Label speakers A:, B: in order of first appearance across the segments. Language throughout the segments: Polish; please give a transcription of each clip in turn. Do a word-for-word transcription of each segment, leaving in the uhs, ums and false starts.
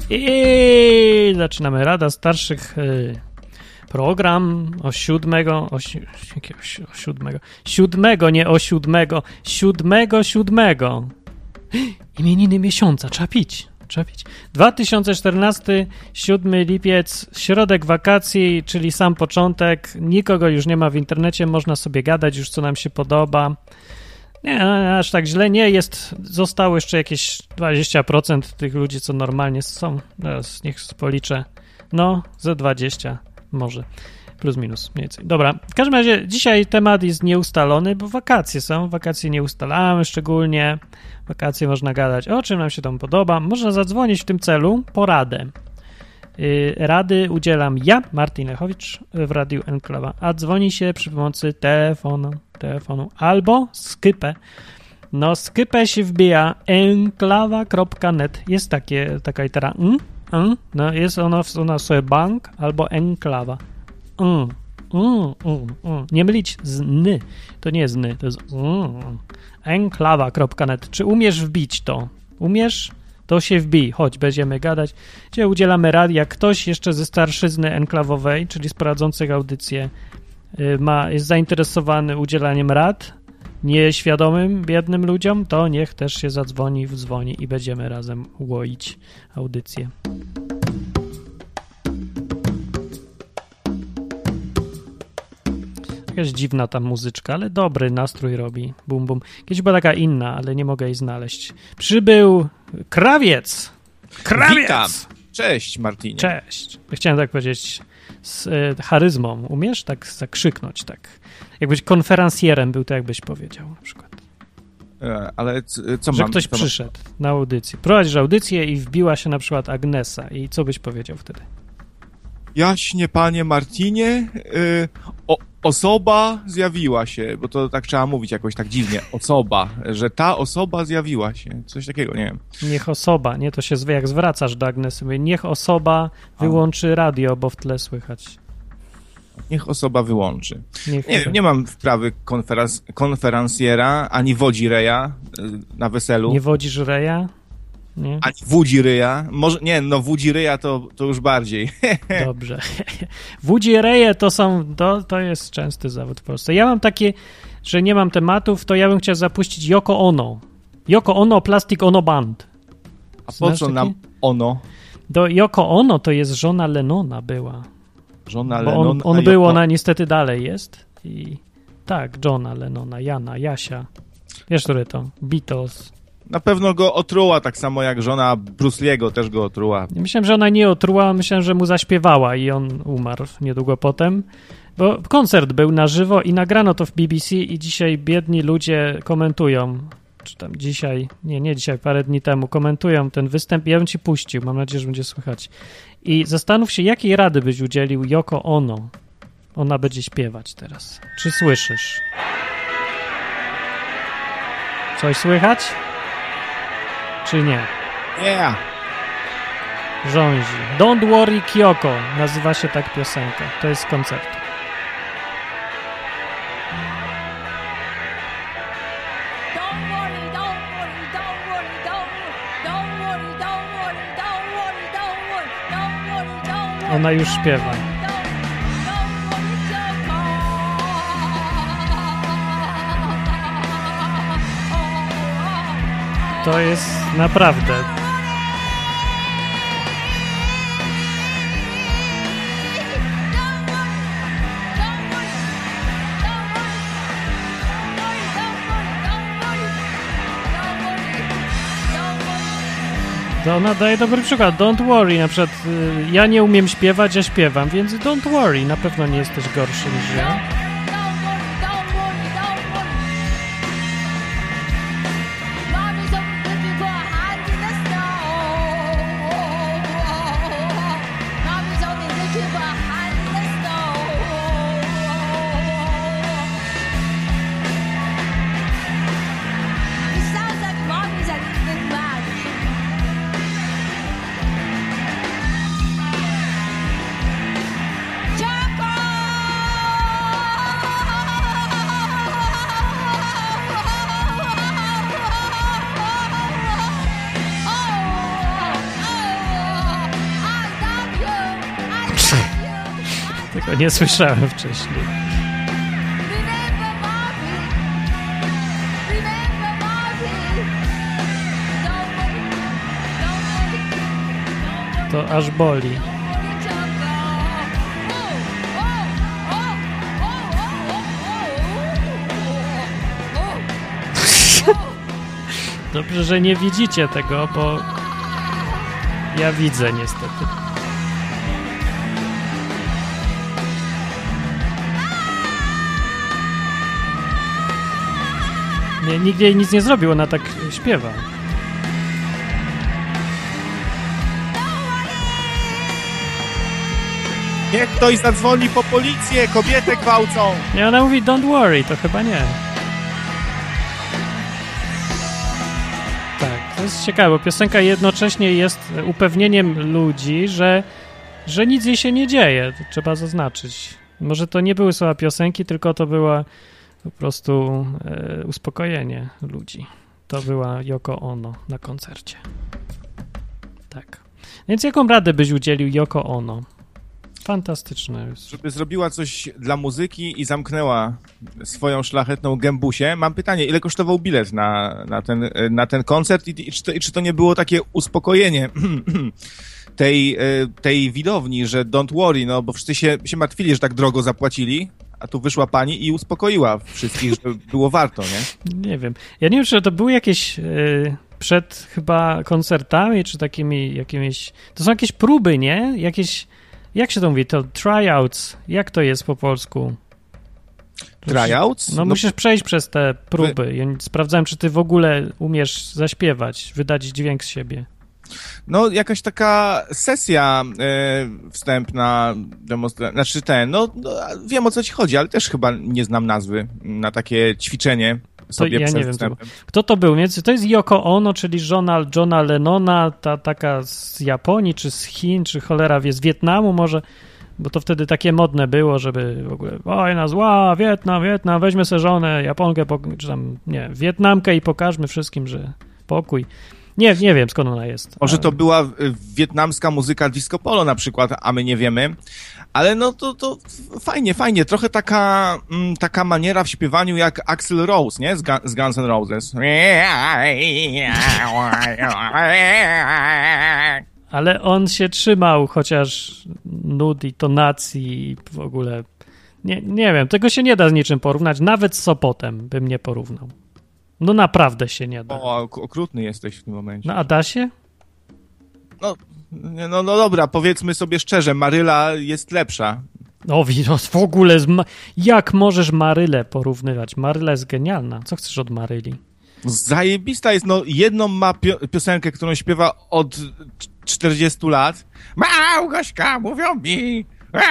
A: I zaczynamy. Rada Starszych. Y, program o siódmego. O, si, o siódmego. Siódmego, nie o siódmego. Siódmego, siódmego. Imieniny miesiąca. Trzeba pić. Trzeba pić. dwa tysiące czternasty, siódmy lipiec, środek wakacji, czyli sam początek. Nikogo już nie ma w internecie. Można sobie gadać już, co nam się podoba. Nie, aż tak źle nie jest. Zostało jeszcze jakieś dwadzieścia procent tych ludzi, co normalnie są. Teraz niech policzę. No, ze dwadzieścia może. Plus minus mniej więcej. Dobra, w każdym razie dzisiaj temat jest nieustalony, bo wakacje są. Wakacje nie ustalamy szczególnie. Wakacje można gadać o czym nam się tam podoba. Można zadzwonić w tym celu po radę. Yy, rady udzielam ja, Martin Lechowicz, w Radiu Enklawa, a dzwoni się przy pomocy telefonu, telefonu albo Skype. No, Skype się wbija enklawa kropka net. Jest takie, taka litera n, n, no jest ona, ona sobie bank albo enklawa. N, n, n, n. Nie mylić z ny. To nie jest ny, to jest n. enklawa kropka net. Czy umiesz wbić to? Umiesz? To się wbij, chodź, będziemy gadać. Dzisiaj udzielamy rad, jak ktoś jeszcze ze starszyzny enklawowej, czyli z prowadzących audycję, ma, jest zainteresowany udzielaniem rad nieświadomym, biednym ludziom, to niech też się zadzwoni, wdzwoni i będziemy razem łoić audycję. Jakaś dziwna ta muzyczka, ale dobry nastrój robi. Bum, bum. Kiedyś była taka inna, ale nie mogę jej znaleźć. Przybył Krawiec! Krawiec!
B: Witam! Cześć, Martinie.
A: Cześć. Chciałem tak powiedzieć z y, charyzmą. Umiesz tak zakrzyknąć, tak? Jakbyś konferencjerem był, to jakbyś powiedział na przykład.
B: E, ale co, co
A: Że
B: mam?
A: ktoś
B: co
A: przyszedł na audycję. Prowadzisz audycję i wbiła się na przykład Agnesa. I co byś powiedział wtedy?
B: Jaśnie, panie Martinie, y, o, osoba zjawiła się, bo to tak trzeba mówić jakoś tak dziwnie, osoba, że ta osoba zjawiła się, coś takiego, nie wiem.
A: Niech osoba, nie, to się zwie, jak zwracasz do Agnesy, mówię, niech osoba wyłączy radio, bo w tle słychać.
B: Niech osoba wyłączy.
A: Niech
B: Nie, nie mam wprawy konferans, konferencjera, ani wodzi reja y, na weselu.
A: Nie wodzisz reja? Nie?
B: Ani wódzi ryja. Może, nie, no wódzi ryja to, to już bardziej.
A: Dobrze. Wódzi reje to są, to, to jest częsty zawód w Polsce. Ja mam takie, że nie mam tematów, to ja bym chciał zapuścić Yoko Ono. Yoko Ono, Plastic Ono Band.
B: A po co nam ono?
A: Do Yoko Ono to jest żona Lennona była.
B: Żona
A: Bo
B: Lennona.
A: on, on był, ona niestety dalej jest. I tak, Johna Lennona, Jana, Jasia. Wiesz, które to? Beatles.
B: Na pewno go otruła, tak samo jak żona Bruce Lee'ego też go otruła.
A: Myślałem, że ona nie otruła, myślałem, że mu zaśpiewała i on umarł niedługo potem. Bo koncert był na żywo i nagrano to w B B C i dzisiaj biedni ludzie komentują, czy tam dzisiaj, nie, nie dzisiaj, parę dni temu, komentują ten występ. Ja bym ci puścił, mam nadzieję, że będzie słychać. I zastanów się, jakiej rady byś udzielił Yoko Ono. Ona będzie śpiewać teraz. Czy słyszysz? Coś słychać? Czy nie?
B: Yeah.
A: Rządzi. Don't Worry Kyoko. Nazywa się tak piosenka. To jest z koncertu. Ona już śpiewa. To jest naprawdę. To ona daje dobry przykład. Don't worry, na przykład y, ja nie umiem śpiewać, ja śpiewam, więc don't worry, na pewno nie jesteś gorszy niż ja. Bo nie słyszałem wcześniej. To aż boli. Dobrze, że nie widzicie tego, bo ja widzę niestety. Nie, nikt jej nic nie zrobił, ona tak śpiewa.
B: Niech ktoś zadzwoni po policję, kobietę gwałcą.
A: Nie, ona mówi don't worry, to chyba nie. Tak, to jest ciekawe, bo piosenka jednocześnie jest upewnieniem ludzi, że, że nic jej się nie dzieje. To trzeba zaznaczyć. Może to nie były słowa piosenki, tylko to była po prostu e, uspokojenie ludzi. To była Yoko Ono na koncercie. Tak. Więc jaką radę byś udzielił Yoko Ono? Fantastyczne jest.
B: Żeby zrobiła coś dla muzyki i zamknęła swoją szlachetną gębusię. Mam pytanie, ile kosztował bilet na, na, ten, na ten koncert i, i, czy to, i czy to nie było takie uspokojenie tej, tej widowni, że don't worry, no bo wszyscy się, się martwili, że tak drogo zapłacili, a tu wyszła pani i uspokoiła wszystkich, że było warto, nie? Nie
A: wiem. Ja nie wiem, czy to były jakieś... Yy... przed chyba koncertami, czy takimi jakimiś... To są jakieś próby, nie? Jakieś... Jak się to mówi? To tryouts. Jak to jest po polsku?
B: Tryouts?
A: No,
B: no
A: musisz przejść przez te próby. Ja sprawdzałem, czy ty w ogóle umiesz zaśpiewać, wydać dźwięk z siebie.
B: No, jakaś taka sesja e, wstępna, demonstra- znaczy ten, no, no, wiem o co ci chodzi, ale też chyba nie znam nazwy na takie ćwiczenie sobie
A: to ja
B: przed
A: nie wiem,
B: wstępem.
A: Kto to był? Więc to jest Yoko Ono, czyli żona Johna Lennona, ta taka z Japonii, czy z Chin, czy cholera wie, z Wietnamu może, bo to wtedy takie modne było, żeby w ogóle wojna zła, Wietnam, Wietnam, weźmy sobie żonę, Japonkę, czy tam, nie, Wietnamkę i pokażmy wszystkim, że pokój. Nie, nie wiem, skąd ona jest.
B: Może to była wietnamska muzyka disco polo na przykład, a my nie wiemy. Ale no to, to fajnie, fajnie. Trochę taka, mm, taka maniera w śpiewaniu jak Axl Rose, nie? Z, Gun- z Guns N' Roses.
A: Ale on się trzymał chociaż nut i tonacji i w ogóle... Nie, nie wiem, tego się nie da z niczym porównać. Nawet z Sopotem bym nie porównał. No naprawdę się nie da.
B: O, okrutny jesteś w tym momencie.
A: No a da się?
B: No, no, no dobra, powiedzmy sobie szczerze, Maryla jest lepsza.
A: No, no w ogóle, z ma- jak możesz Marylę porównywać? Maryla jest genialna. Co chcesz od Maryli?
B: Zajebista jest, no jedną ma pio- piosenkę, którą śpiewa od czterdziestu lat. Małgośka, mówią mi.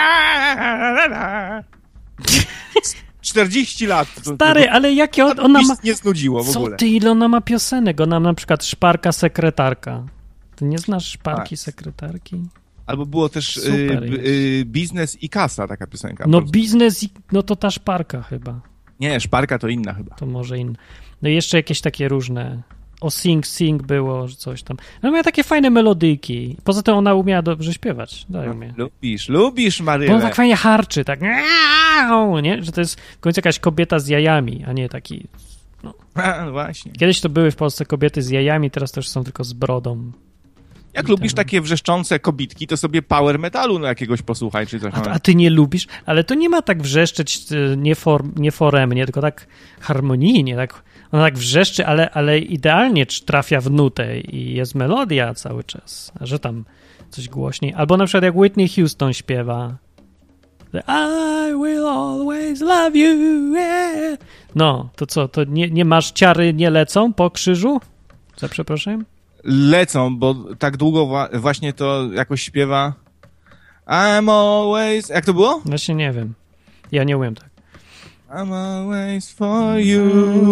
B: czterdzieści lat.
A: Stary, ale jakie on, ona ma...
B: nie znudziło w
A: Co
B: ogóle.
A: ty, ile ona ma piosenek? Ona na przykład Szparka Sekretarka. Ty nie znasz Szparki
B: A.
A: Sekretarki?
B: Albo było też y, y, Biznes i Kasa, taka piosenka.
A: No biznes i... No to ta Szparka chyba.
B: Nie, Szparka to inna chyba.
A: To może inna. No i jeszcze jakieś takie różne... O Sing Sing było, coś tam. No miała takie fajne melodyjki. Poza tym ona umiała dobrze śpiewać. Daj umie.
B: Lubisz, lubisz Marylę.
A: Bo on tak fajnie harczy, tak nie? Że to jest w końcu jakaś kobieta z jajami, a nie taki... No.
B: A, no właśnie.
A: Kiedyś to były w Polsce kobiety z jajami, teraz też są tylko z brodą.
B: Jak lubisz takie wrzeszczące kobitki, to sobie power metalu no jakiegoś posłuchaj, czy coś.
A: A, a ty nie lubisz? Ale to nie ma tak wrzeszczeć nie, for, nie foremnie, tylko tak harmonijnie, tak, ona tak wrzeszczy, ale, ale idealnie trafia w nutę i jest melodia cały czas, a że tam coś głośniej. Albo na przykład jak Whitney Houston śpiewa I will always love you, yeah. No, to co, to nie, nie masz ciary, nie lecą po krzyżu? Za przepraszam?
B: Lecą, bo tak długo wa- właśnie to jakoś śpiewa I'm always... Jak to było?
A: Właśnie nie wiem. Ja nie umiem tak.
B: I'm always for you.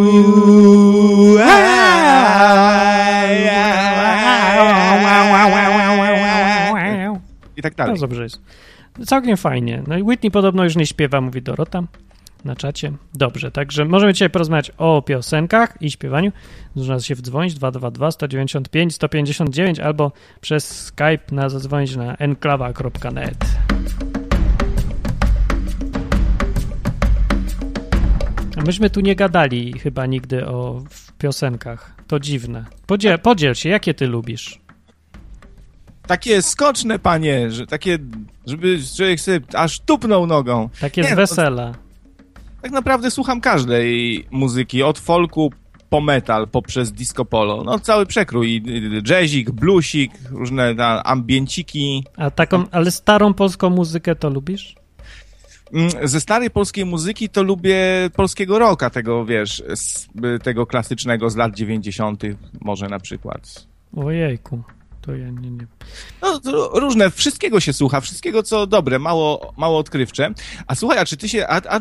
B: I tak dalej.
A: No dobrze jest. Całkiem fajnie. No i Whitney podobno już nie śpiewa, mówi Dorota na czacie. Dobrze, także możemy dzisiaj porozmawiać o piosenkach i śpiewaniu. Można się wdzwonić dwa dwa dwa, sto dziewięćdziesiąt pięć, sto pięćdziesiąt dziewięć albo przez Skype na zadzwonić na enklawa kropka net. Myśmy tu nie gadali chyba nigdy o piosenkach. To dziwne. Podziel, podziel się, jakie ty lubisz?
B: Takie skoczne, panie, że takie, żeby człowiek sobie aż tupnął nogą.
A: Takie
B: Nie,
A: z wesela.
B: No, tak naprawdę słucham każdej muzyki, od folku po metal, poprzez disco polo. No cały przekrój. Jazzik, bluesik, różne ta, ambienciki.
A: A taką, ale starą polską muzykę to lubisz?
B: Ze starej polskiej muzyki to lubię polskiego rocka, tego wiesz, z, tego klasycznego z lat dziewięćdziesiątych może na przykład.
A: Ojejku, to ja nie, nie.
B: No to różne, wszystkiego się słucha, wszystkiego co dobre, mało, mało odkrywcze. A słuchaj, a czy ty się, a, a,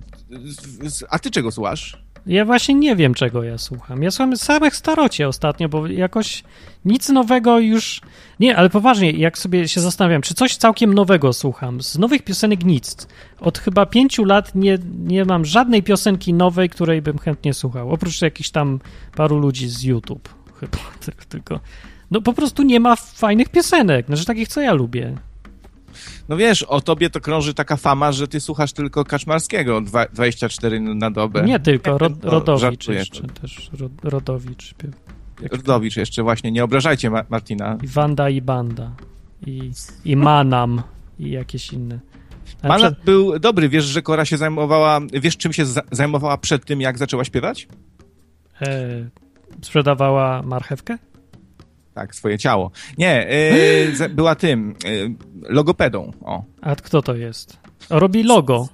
B: a ty czego słuchasz?
A: Ja właśnie nie wiem, czego ja słucham. Ja słucham samych starocie ostatnio, bo jakoś nic nowego już... Nie, ale poważnie, jak sobie się zastanawiam, czy coś całkiem nowego słucham. Z nowych piosenek nic. Od chyba pięciu lat nie, nie mam żadnej piosenki nowej, której bym chętnie słuchał. Oprócz jakichś tam paru ludzi z YouTube. Chyba tylko... No po prostu nie ma fajnych piosenek, znaczy takich, co ja lubię.
B: No wiesz, o tobie to krąży taka fama, że ty słuchasz tylko Kaczmarskiego dwa, dwadzieścia cztery na dobę.
A: Nie tylko, Ro, Rodowicz
B: no,
A: jeszcze też. Rodowicz.
B: Rodowicz jeszcze, właśnie, nie obrażajcie Ma- Martina.
A: I Wanda i Banda. I, i Manam. I jakieś inne. A
B: Manam
A: przed...
B: był dobry, wiesz, że Kora się zajmowała, wiesz czym się za- zajmowała przed tym, jak zaczęła śpiewać?
A: E, sprzedawała marchewkę?
B: Tak, swoje ciało. Nie, yy, była tym, yy, logopedą. O.
A: A kto to jest? O, robi logo.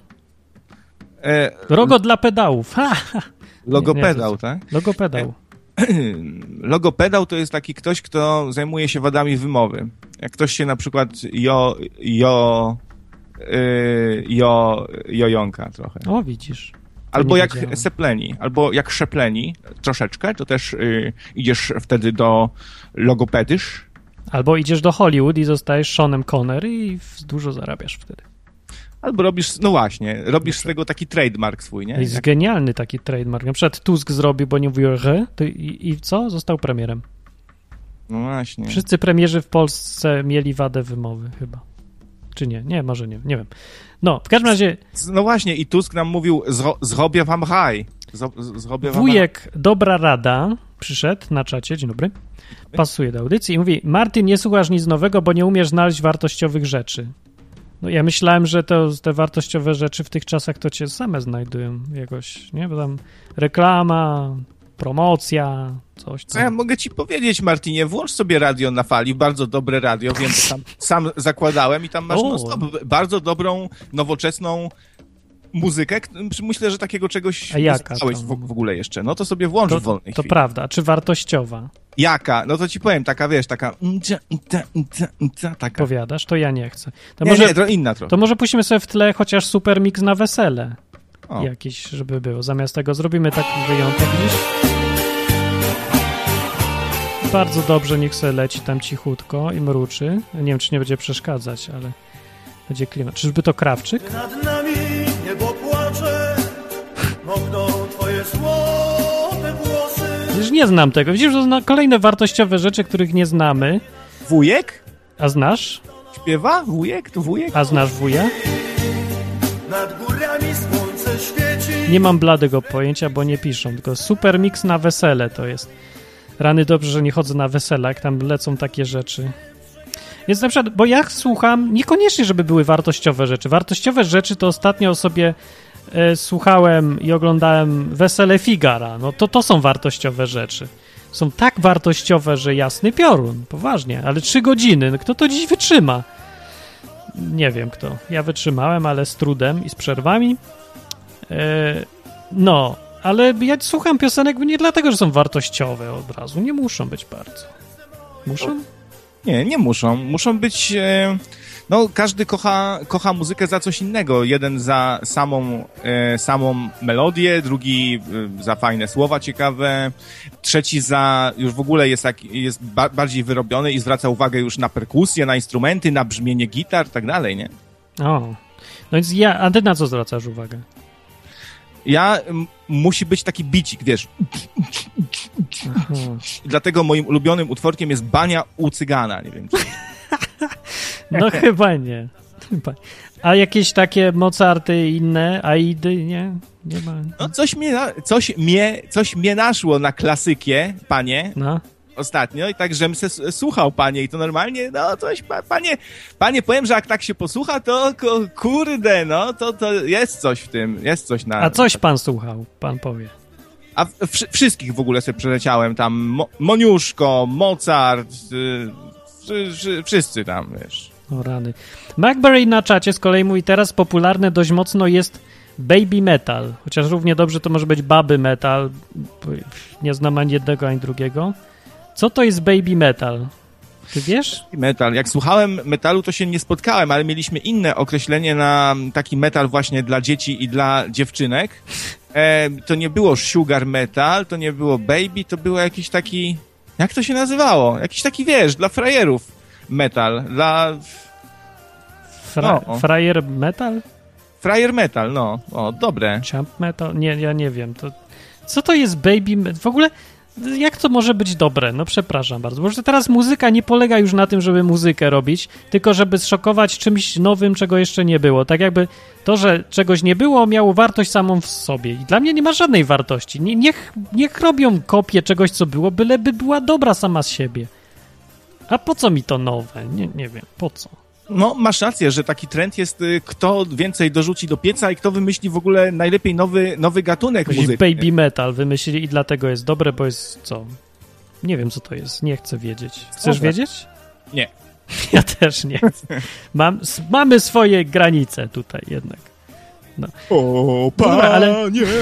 B: E,
A: Logo dla pedałów. Ha!
B: Logopedał,
A: nie, nie,
B: tak?
A: Logopedał.
B: Logopedał to jest taki ktoś, kto zajmuje się wadami wymowy. Jak ktoś się na przykład jo, jo, yy, jo, jojąka trochę.
A: O, widzisz.
B: Albo jak
A: wiedziałem.
B: sepleni, albo jak szepleni troszeczkę, to też yy, idziesz wtedy do logopedysz.
A: Albo idziesz do Hollywood i zostajesz Seanem Connery i dużo zarabiasz wtedy.
B: Albo robisz, no właśnie, robisz z tego taki trademark swój, nie?
A: To jest genialny taki trademark. Na przykład Tusk zrobił, bo nie mówił R, to i, i co? Został premierem.
B: No właśnie.
A: Wszyscy premierzy w Polsce mieli wadę wymowy chyba. Czy nie? Nie, może nie, nie wiem. No, w każdym razie...
B: No właśnie, i Tusk nam mówił, zro, zrobię wam haj. Zro, zrobię wam
A: Wujek haj. Dobra Rada przyszedł na czacie, dzień dobry, pasuje do audycji i mówi: Martin, nie słuchasz nic nowego, bo nie umiesz znaleźć wartościowych rzeczy. No ja myślałem, że to, te wartościowe rzeczy w tych czasach to cię same znajdują jakoś, nie? Bo tam reklama, promocja, coś tam.
B: Co ja mogę ci powiedzieć, Martinie? Włącz sobie radio na fali, bardzo dobre radio, wiem, bo tam sam zakładałem i tam masz no stop, bardzo dobrą, nowoczesną muzykę. Myślę, że takiego czegoś
A: A jaka
B: nie w, w ogóle jeszcze. No to sobie włącz
A: to,
B: w wolnej
A: To
B: chwili.
A: prawda, czy wartościowa?
B: Jaka? No to ci powiem, taka wiesz, taka taka.
A: Powiadasz, to ja nie chcę. To
B: nie,
A: może,
B: nie, to inna trochę.
A: To może puścimy sobie w tle chociaż super mix na wesele.
B: O.
A: Jakiś, żeby było. Zamiast tego zrobimy taki wyjątek, widzisz? Bardzo dobrze, niech sobie leci tam cichutko i mruczy. Nie wiem, czy nie będzie przeszkadzać, ale będzie klimat. Czyżby to Krawczyk?
C: Nad nami niebo płacze, mokną twoje złote włosy.
A: Widzisz, nie znam tego. Widzisz, to zna kolejne wartościowe rzeczy, których nie znamy.
B: Wujek?
A: A znasz?
B: Śpiewa? Wujek? To wujek?
A: A znasz wuja?
C: Nad górami słońce świeci.
A: Nie mam bladego pojęcia, bo nie piszą, tylko super mix na wesele to jest. Rany, dobrze, że nie chodzę na wesela, jak tam lecą takie rzeczy. Więc na przykład, bo ja słucham, niekoniecznie, żeby były wartościowe rzeczy. Wartościowe rzeczy to ostatnio sobie e, słuchałem i oglądałem Wesele Figara. No to to są wartościowe rzeczy. Są tak wartościowe, że jasny piorun, poważnie, ale trzy godziny, no kto to dziś wytrzyma? Nie wiem kto. Ja wytrzymałem, ale z trudem i z przerwami. E, no, ale ja słucham piosenek nie dlatego, że są wartościowe od razu. Nie muszą być bardzo. Muszą?
B: Nie, nie muszą. Muszą być... E, no, każdy kocha, kocha muzykę za coś innego. Jeden za samą, e, samą melodię, drugi e, za fajne słowa ciekawe, trzeci za... już w ogóle jest, tak, jest ba- bardziej wyrobiony i zwraca uwagę już na perkusję, na instrumenty, na brzmienie gitar i tak dalej, nie?
A: O. No więc ja... A ty na co zwracasz uwagę?
B: Ja... M- musi być taki bicik, wiesz.
A: Aha.
B: Dlatego moim ulubionym utworkiem jest Bania u Cygana. Nie wiem, czy...
A: No chyba nie. A jakieś takie Mozarty i inne, Aidy, nie? Nie ma.
B: No coś mnie, na- coś mnie, coś mnie naszło na klasykie, panie,
A: No.
B: ostatnio i tak, żem se s- słuchał, panie, i to normalnie, no coś, pa, panie, panie, powiem, że jak tak się posłucha, to ko- kurde, no, to, to jest coś w tym, jest coś na...
A: A coś pan słuchał, pan powie.
B: A w- wszy- wszystkich w ogóle sobie przeleciałem, tam Mo- Moniuszko, Mozart, y, wszy- wszy- wszyscy tam, wiesz.
A: O rany. MacBerry na czacie z kolei mówi, teraz popularne dość mocno jest baby metal, chociaż równie dobrze to może być baby metal, bo nie znam ani jednego, ani drugiego. Co to jest baby metal? Ty wiesz?
B: Metal. Jak słuchałem metalu, to się nie spotkałem, ale mieliśmy inne określenie na taki metal właśnie dla dzieci i dla dziewczynek. E, to nie było sugar metal, to nie było baby, to było jakiś taki... Jak to się nazywało? Jakiś taki, wiesz, dla frajerów metal. Dla...
A: Fra-
B: No.
A: Frajer metal?
B: Frajer metal, no. O, dobre.
A: Jump metal? Nie, ja nie wiem. To, co to jest baby metal? W ogóle jak to może być dobre? No przepraszam bardzo. Bo że teraz muzyka nie polega już na tym, żeby muzykę robić, tylko żeby zszokować czymś nowym, czego jeszcze nie było. Tak jakby to, że czegoś nie było, miało wartość samą w sobie. I dla mnie nie ma żadnej wartości. Nie, niech, niech robią kopię czegoś, co było, byleby była dobra sama z siebie. A po co mi to nowe? Nie, nie wiem. Po co?
B: No, masz rację, że taki trend jest, y, kto więcej dorzuci do pieca i kto wymyśli w ogóle najlepiej nowy, nowy gatunek muzyczny.
A: Baby metal wymyślili i dlatego jest dobre, bo jest co? Nie wiem, co to jest. Nie chcę wiedzieć. Chcesz
B: Dobra.
A: wiedzieć?
B: Nie.
A: Ja też nie chcę. Mam, s- mamy swoje granice tutaj jednak.
B: O,
A: Dobra,
B: panie,
A: ale-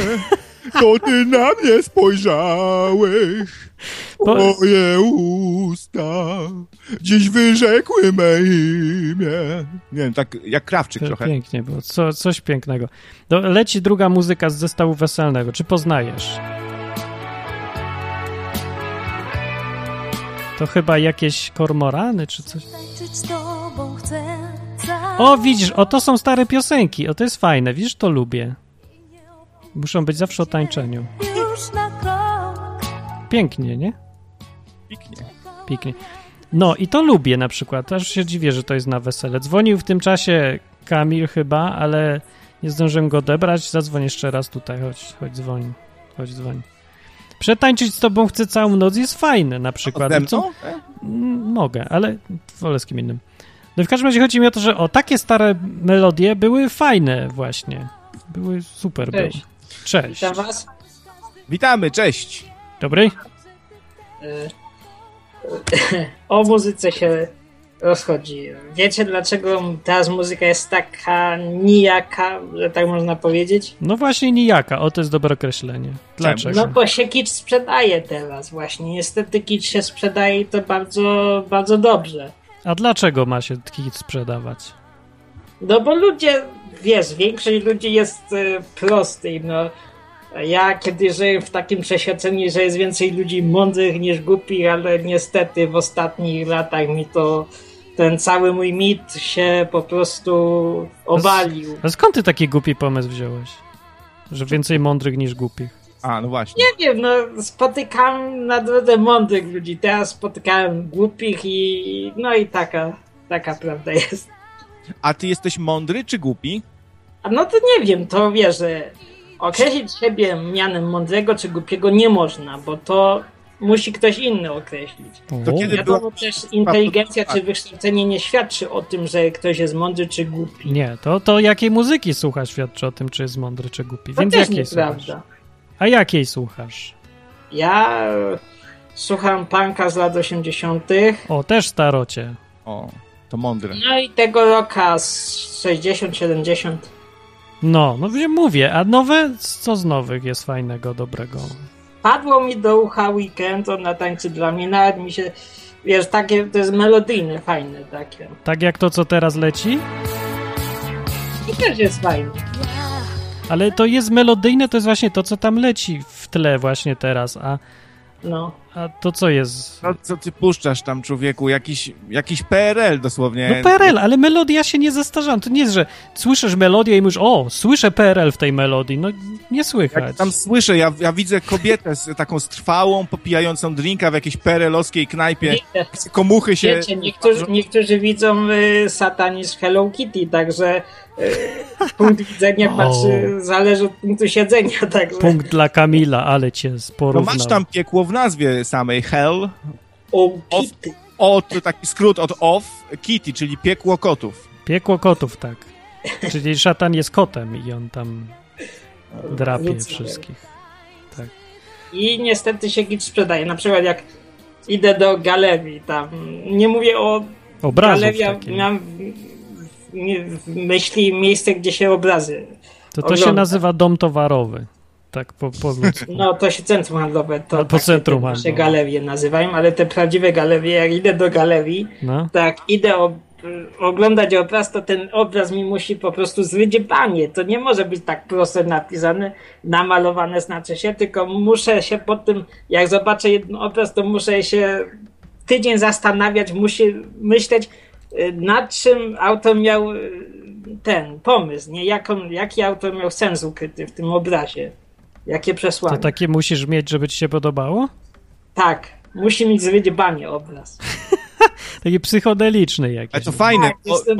B: to ty na mnie spojrzałeś.
A: Bo-
B: Moje usta dziś wyrzekły me imię. Nie wiem, tak jak Krawczyk
A: To
B: trochę.
A: pięknie było. Co, coś pięknego. Do, leci druga muzyka z zestawu weselnego. Czy poznajesz? To chyba jakieś kormorany, czy coś?
D: Tańczyć z tobą chcę.
A: O, widzisz, o, to są stare piosenki. O, to jest fajne. Widzisz, to lubię. Muszą być zawsze o tańczeniu.
D: Już na krok.
A: Pięknie, nie?
B: Pięknie.
A: Pięknie. No i to lubię na przykład. Aż się dziwię, że to jest na wesele. Dzwonił w tym czasie Kamil chyba, ale nie zdążyłem go odebrać. Zadzwoń jeszcze raz tutaj. Chodź, chodź dzwoń. Chodź dzwoń. Przetańczyć z tobą chcę całą noc jest fajne na przykład.
B: Ze mną?
A: Co? Mm, Mogę, ale wolę z kim innym. No w każdym razie chodzi mi o to, że o takie stare melodie były fajne właśnie. Były super.
E: Cześć.
A: Były. Cześć.
E: Witam was.
B: Witamy, cześć.
A: Dobry?
E: Y, O muzyce się rozchodzi. Wiecie, dlaczego teraz muzyka jest taka nijaka, że tak można powiedzieć?
A: No właśnie nijaka. O, to jest dobre określenie. Dlaczego?
E: No bo się kicz sprzedaje teraz właśnie. Niestety kicz się sprzedaje i to bardzo, bardzo dobrze.
A: A dlaczego ma się kit sprzedawać?
E: No bo ludzie, wiesz, większość ludzi jest y, prosty. No. Ja kiedy żyję w takim przeświadczeniu, że jest więcej ludzi mądrych niż głupich, ale niestety w ostatnich latach mi to ten cały mój mit się po prostu obalił.
A: A skąd ty taki głupi pomysł wziąłeś? Że więcej mądrych niż głupich?
B: A, no właśnie.
E: Nie wiem, no spotykam na drodze mądrych ludzi, teraz spotykałem głupich i no i taka, taka prawda jest.
B: A ty jesteś mądry czy głupi?
E: A no to nie wiem, to wiesz, że określić siebie mianem mądrego czy głupiego nie można, bo to musi ktoś inny określić.
B: To
A: O,
B: kiedy-
E: Wiadomo
B: była-
E: też, inteligencja czy wykształcenie nie świadczy o tym, że ktoś jest mądry czy głupi.
A: Nie, to, to jakiej muzyki słuchasz świadczy o tym, czy jest mądry, czy głupi.
E: To
A: Więc
E: też
A: jakiej słuchasz?
E: nieprawda.
A: A jakiej słuchasz?
E: Ja e, słucham punka z lat osiemdziesiątych.
A: O, też starocie.
B: O, to mądre.
E: No i tego roka z sześćdziesiąt siedemdziesiąt.
A: No, no wiem, mówię, a nowe? Co z nowych jest fajnego, dobrego?
E: Padło mi do ucha Weekend, on na tańczy dla mnie, nawet mi się, wiesz, takie, to jest melodyjne, fajne takie.
A: Tak jak to, co teraz leci?
E: I też jest fajne.
A: Ale to jest melodyjne, to jest właśnie to, co tam leci w tle właśnie teraz, a,
E: No.
A: A to co jest?
B: No co ty puszczasz tam, człowieku? Jakiś, jakiś P R L dosłownie.
A: No P R L, ale melodia się nie zestarzała. To nie jest, że słyszysz melodię i mówisz, o, słyszę P R L w tej melodii. No nie słychać.
B: Jak tam słyszę, ja, ja widzę kobietę z taką strwałą, popijającą drinka w jakiejś P R L-owskiej knajpie. Komuchy się...
E: Wiecie, niektórzy, niektórzy widzą y, satanizm Hello Kitty, także y, punkt widzenia patrzy, zależy od punktu siedzenia. Także.
A: Punkt dla Kamila, ale cię
B: No
A: sporównał.
B: masz tam piekło w nazwie samej, Hell.
E: O, Kitty.
B: O, to taki skrót od off, Kitty, czyli piekło kotów.
A: Piekło kotów, tak. Czyli szatan jest kotem i on tam drapie
E: Lucyfer.
A: wszystkich. Tak.
E: I niestety się git sprzedaje. Na przykład jak idę do galerii, tam nie mówię o
A: Obrazów
E: galeria,
A: takich.
E: miałem w, w, w myśli miejsce, gdzie się obrazy
A: To to się
E: ogląda.
A: nazywa dom towarowy. Tak po, po ludzku.
E: No to się centrum handlowe, to
A: Albo
E: takie
A: centrum
E: te nasze
A: handlowe.
E: galerie nazywają, ale te prawdziwe galerie, jak idę do galerii,
A: No.
E: tak idę o, oglądać obraz, to ten obraz mi musi po prostu zryć banie. To nie może być tak prosto napisane, namalowane znaczy się, tylko muszę się po tym, jak zobaczę jeden obraz, to muszę się tydzień zastanawiać, muszę myśleć, y, nad czym autor miał y, ten pomysł, nie? Jak on, jaki autor miał sens ukryty w tym obrazie. Jakie
A: To
E: przesłanie.
A: takie musisz mieć, żeby ci się podobało?
E: Tak, musi mieć zryć banie obraz.
A: Taki psychodeliczny jakiś.
B: Ale to fajne,
E: Tak,
B: bo,
E: jestem-
B: bo,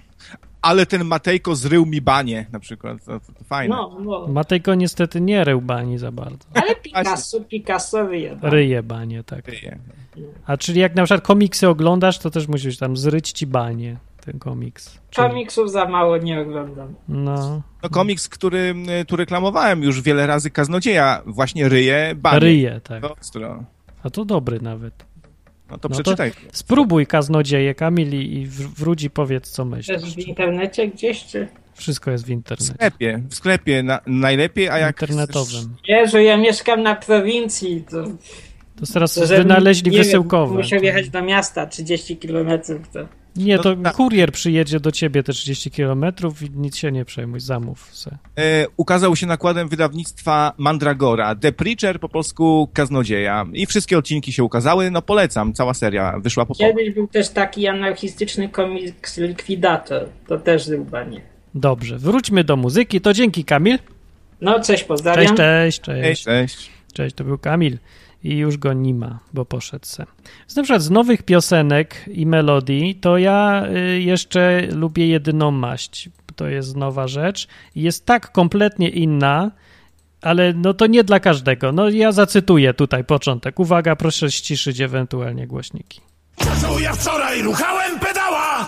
B: ale ten Matejko zrył mi banie, na przykład, to, to, to fajne.
E: No, no.
A: Matejko niestety nie rył bani za bardzo.
E: Ale Picasso, Picasso ryje.
A: Ryje banie, tak.
B: Ryje.
A: A czyli jak na przykład komiksy oglądasz, to też musisz tam zryć ci banie, ten komiks. Czyli,
E: Komiksów za mało nie oglądam.
A: no,
B: No komiks, który y, tu reklamowałem już wiele razy, Kaznodzieja, właśnie ryje banie.
A: ryje, tak.
B: To ostro.
A: A to dobry nawet.
B: No to
A: No to
B: przeczytaj.
A: Spróbuj Kaznodzieje, Kamil, i i wr- wróć i powiedz, co
E: Też
A: myślisz.
E: w internecie gdzieś, czy...
A: Wszystko jest w
B: W
A: internecie.
B: sklepie, w sklepie na, najlepiej, a jak...
A: Internetowym.
E: Jezu, ja mieszkam na prowincji, to...
A: To teraz
E: to żebym,
A: wynaleźli
E: nie wiem,
A: wysyłkowe.
E: musiał
A: To-
E: jechać do miasta trzydzieści kilometrów, to...
A: Nie, to
B: No tak.
A: kurier przyjedzie do ciebie te trzydzieści kilometrów i nic się nie przejmuj, zamów se.
B: E, ukazał się nakładem wydawnictwa Mandragora. The Preacher, po polsku Kaznodzieja. I wszystkie odcinki się ukazały, no polecam, cała seria wyszła po polsku.
E: Kiedyś był też taki anarchistyczny komiks Likwidator, to też zrubanie.
A: Dobrze, wróćmy do muzyki. To dzięki, Kamil.
E: No, cześć, pozdrawiam.
A: Cześć, cześć, cześć.
B: Cześć, cześć.
A: Cześć, to był Kamil. I już go nie ma, bo poszedł se. Z na przykład z nowych piosenek i melodii, to ja y, jeszcze lubię Jedyną Maść. To jest nowa rzecz. I jest tak kompletnie inna, ale no to nie dla każdego. No ja zacytuję tutaj początek. Uwaga, proszę ściszyć ewentualnie głośniki.
C: Co ja wczoraj ruchałem pedała?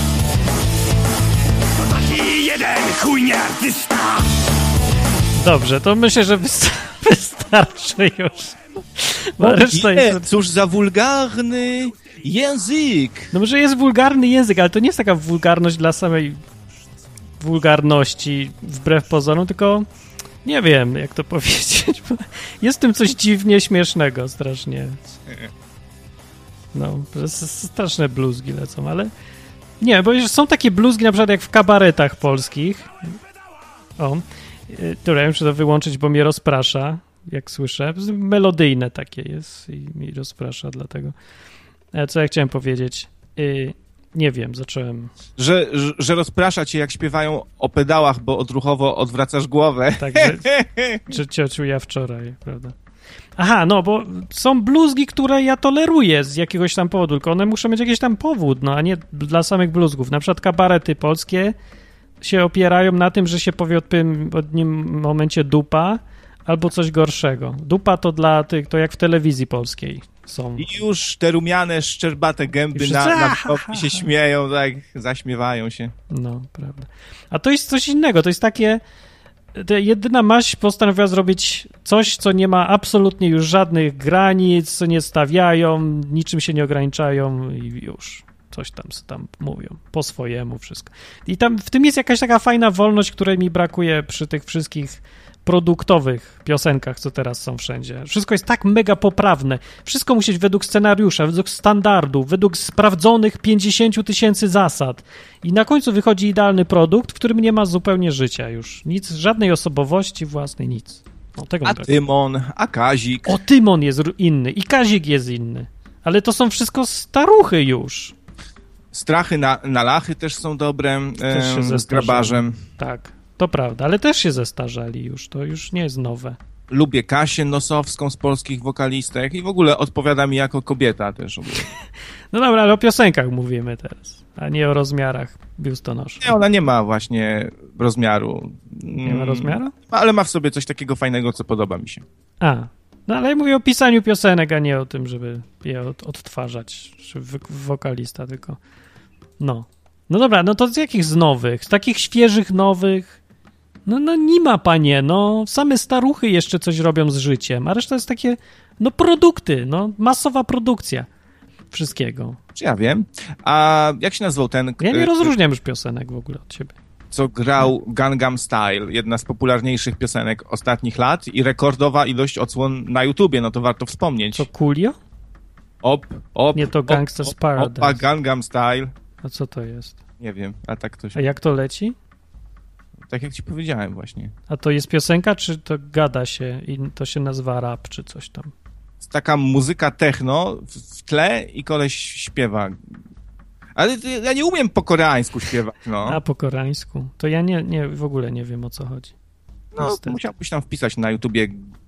C: To taki jeden chujnie artysta.
A: Dobrze, to myślę, że wysta- wystarczy już. Bo reszta
B: Nie,
A: jest...
B: cóż za wulgarny język.
A: No może jest wulgarny język, ale to nie jest taka wulgarność dla samej wulgarności, wbrew pozorom, tylko nie wiem, jak to powiedzieć. Jest w tym coś dziwnie śmiesznego, strasznie. No, to jest straszne bluzgi lecą, ale nie, bo są takie bluzgi na przykład jak w kabaretach polskich. O, które ja muszę to wyłączyć, bo mnie rozprasza, jak słyszę. Melodyjne takie jest i mi rozprasza, dlatego. E, Co ja chciałem powiedzieć? Y, nie wiem, zacząłem.
B: Że, że, że rozprasza cię, jak śpiewają o pedałach, bo odruchowo odwracasz głowę.
A: Tak, że, czy ciociu ja wczoraj, prawda? Aha, no, bo są bluzgi, które ja toleruję z jakiegoś tam powodu, tylko one muszą mieć jakiś tam powód, no, a nie dla samych bluzgów. Na przykład kabarety polskie się opierają na tym, że się powie od pewnym odnim momencie dupa albo coś gorszego. Dupa to dla tych, to jak w telewizji polskiej są.
B: I już te rumiane, szczerbate
A: I
B: gęby
A: wszyscy,
B: na, na
A: "Ah,
B: wkopki się śmieją, tak, zaśmiewają się.
A: No, prawda. A to jest coś innego, to jest takie... Ta Jedyna Maść postanowiła zrobić coś, co nie ma absolutnie już żadnych granic, co nie stawiają, niczym się nie ograniczają i już coś tam, tam mówią, po swojemu wszystko. I tam w tym jest jakaś taka fajna wolność, której mi brakuje przy tych wszystkich produktowych piosenkach, co teraz są wszędzie. Wszystko jest tak mega poprawne. Wszystko musi być według scenariusza, według standardów, według sprawdzonych pięćdziesięciu tysięcy zasad. I na końcu wychodzi idealny produkt, w którym nie ma zupełnie życia już. Nic, żadnej osobowości własnej, nic. No, tego
B: A Tymon, a Kazik.
A: O, Tymon jest inny i Kazik jest inny. Ale to są wszystko staruchy już.
B: Strachy na, na lachy też są dobre,
A: Też się
B: em, z
A: zestarzeli.
B: grabarzem.
A: Tak, to prawda, ale też się zestarzeli już, to już nie jest nowe.
B: Lubię Kasię Nosowską z polskich wokalistek i w ogóle odpowiada mi jako kobieta też.
A: No dobra, ale o piosenkach mówimy teraz, a nie o rozmiarach biustonosza.
B: Nie, ona nie ma właśnie rozmiaru.
A: Nie ma rozmiaru?
B: Ale ma w sobie coś takiego fajnego, co podoba mi się.
A: A, no ale ja mówię o pisaniu piosenek, a nie o tym, żeby je od, odtwarzać, czy wy, wokalista tylko. No. No dobra, no to z jakich z nowych? Z takich świeżych, nowych? No, no nie ma, panie, no same staruchy jeszcze coś robią z życiem, a reszta jest takie, no produkty, no masowa produkcja wszystkiego.
B: Czy ja wiem. A jak się nazywał ten...
A: Ja nie
B: y,
A: rozróżniam już piosenek w ogóle od siebie.
B: co grał Gangnam Style, jedna z popularniejszych piosenek ostatnich lat i rekordowa ilość odsłon na YouTubie, no to warto wspomnieć.
A: Co, Coolio?
B: Op, op,
A: Nie, to
B: op,
A: Gangsta's
B: op,
A: Paradise.
B: Opa, Gangnam Style.
A: A co to jest?
B: Nie wiem, a tak to się...
A: A jak to leci?
B: Tak jak ci powiedziałem właśnie.
A: A to jest piosenka, czy to gada się i to się nazywa rap, czy coś tam?
B: Jest taka muzyka techno w, w tle i koleś śpiewa. Ale to ja nie umiem po koreańsku śpiewać, no.
A: A po koreańsku? To ja nie, nie, w ogóle nie wiem, o co chodzi.
B: No,
A: Niestety.
B: musiałbyś tam wpisać na YouTubie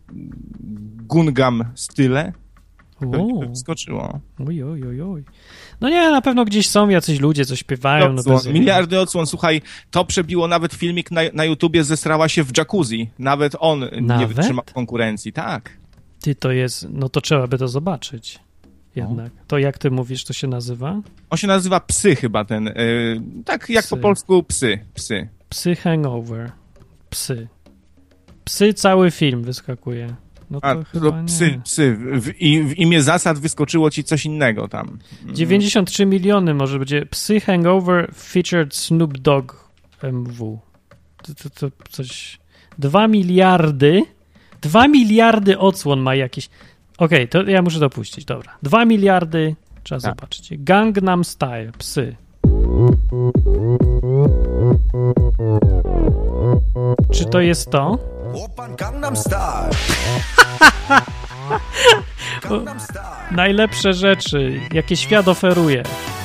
B: Gungam Style. To
A: Wow.
B: wskoczyło.
A: Oj, oj, oj, oj. No nie, na pewno gdzieś są jacyś ludzie, co śpiewają. No
B: Odsłon,
A: bez...
B: miliardy odsłon. Słuchaj, to przebiło nawet filmik na, na YouTubie, zesrała się w jacuzzi. Nawet on nie
A: Nawet?
B: wytrzymał konkurencji, tak.
A: Ty, to jest, no to trzeba by to zobaczyć jednak. To jak ty mówisz, to się nazywa?
B: On się nazywa Psy chyba ten, yy, tak jak
A: Psy.
B: po polsku Psy, Psy.
A: Psy Hangover. Psy. Psy cały film wyskakuje. No to
B: A,
A: chyba
B: to
A: nie.
B: Psy, Psy. W, i, w imię zasad wyskoczyło ci coś innego tam.
A: dziewięćdziesiąt trzy miliony może będzie. Psy Hangover featured Snoop Dogg M W. To, to, to coś... Dwa miliardy... Dwa miliardy odsłon ma jakiś... Okej, okay, to ja muszę dopuścić, dobra. Dwa miliardy... Trzeba
B: tak.
A: zobaczyć. Gangnam Style. Psy. Czy to jest to? Najlepsze rzeczy, jakie świat oferuje.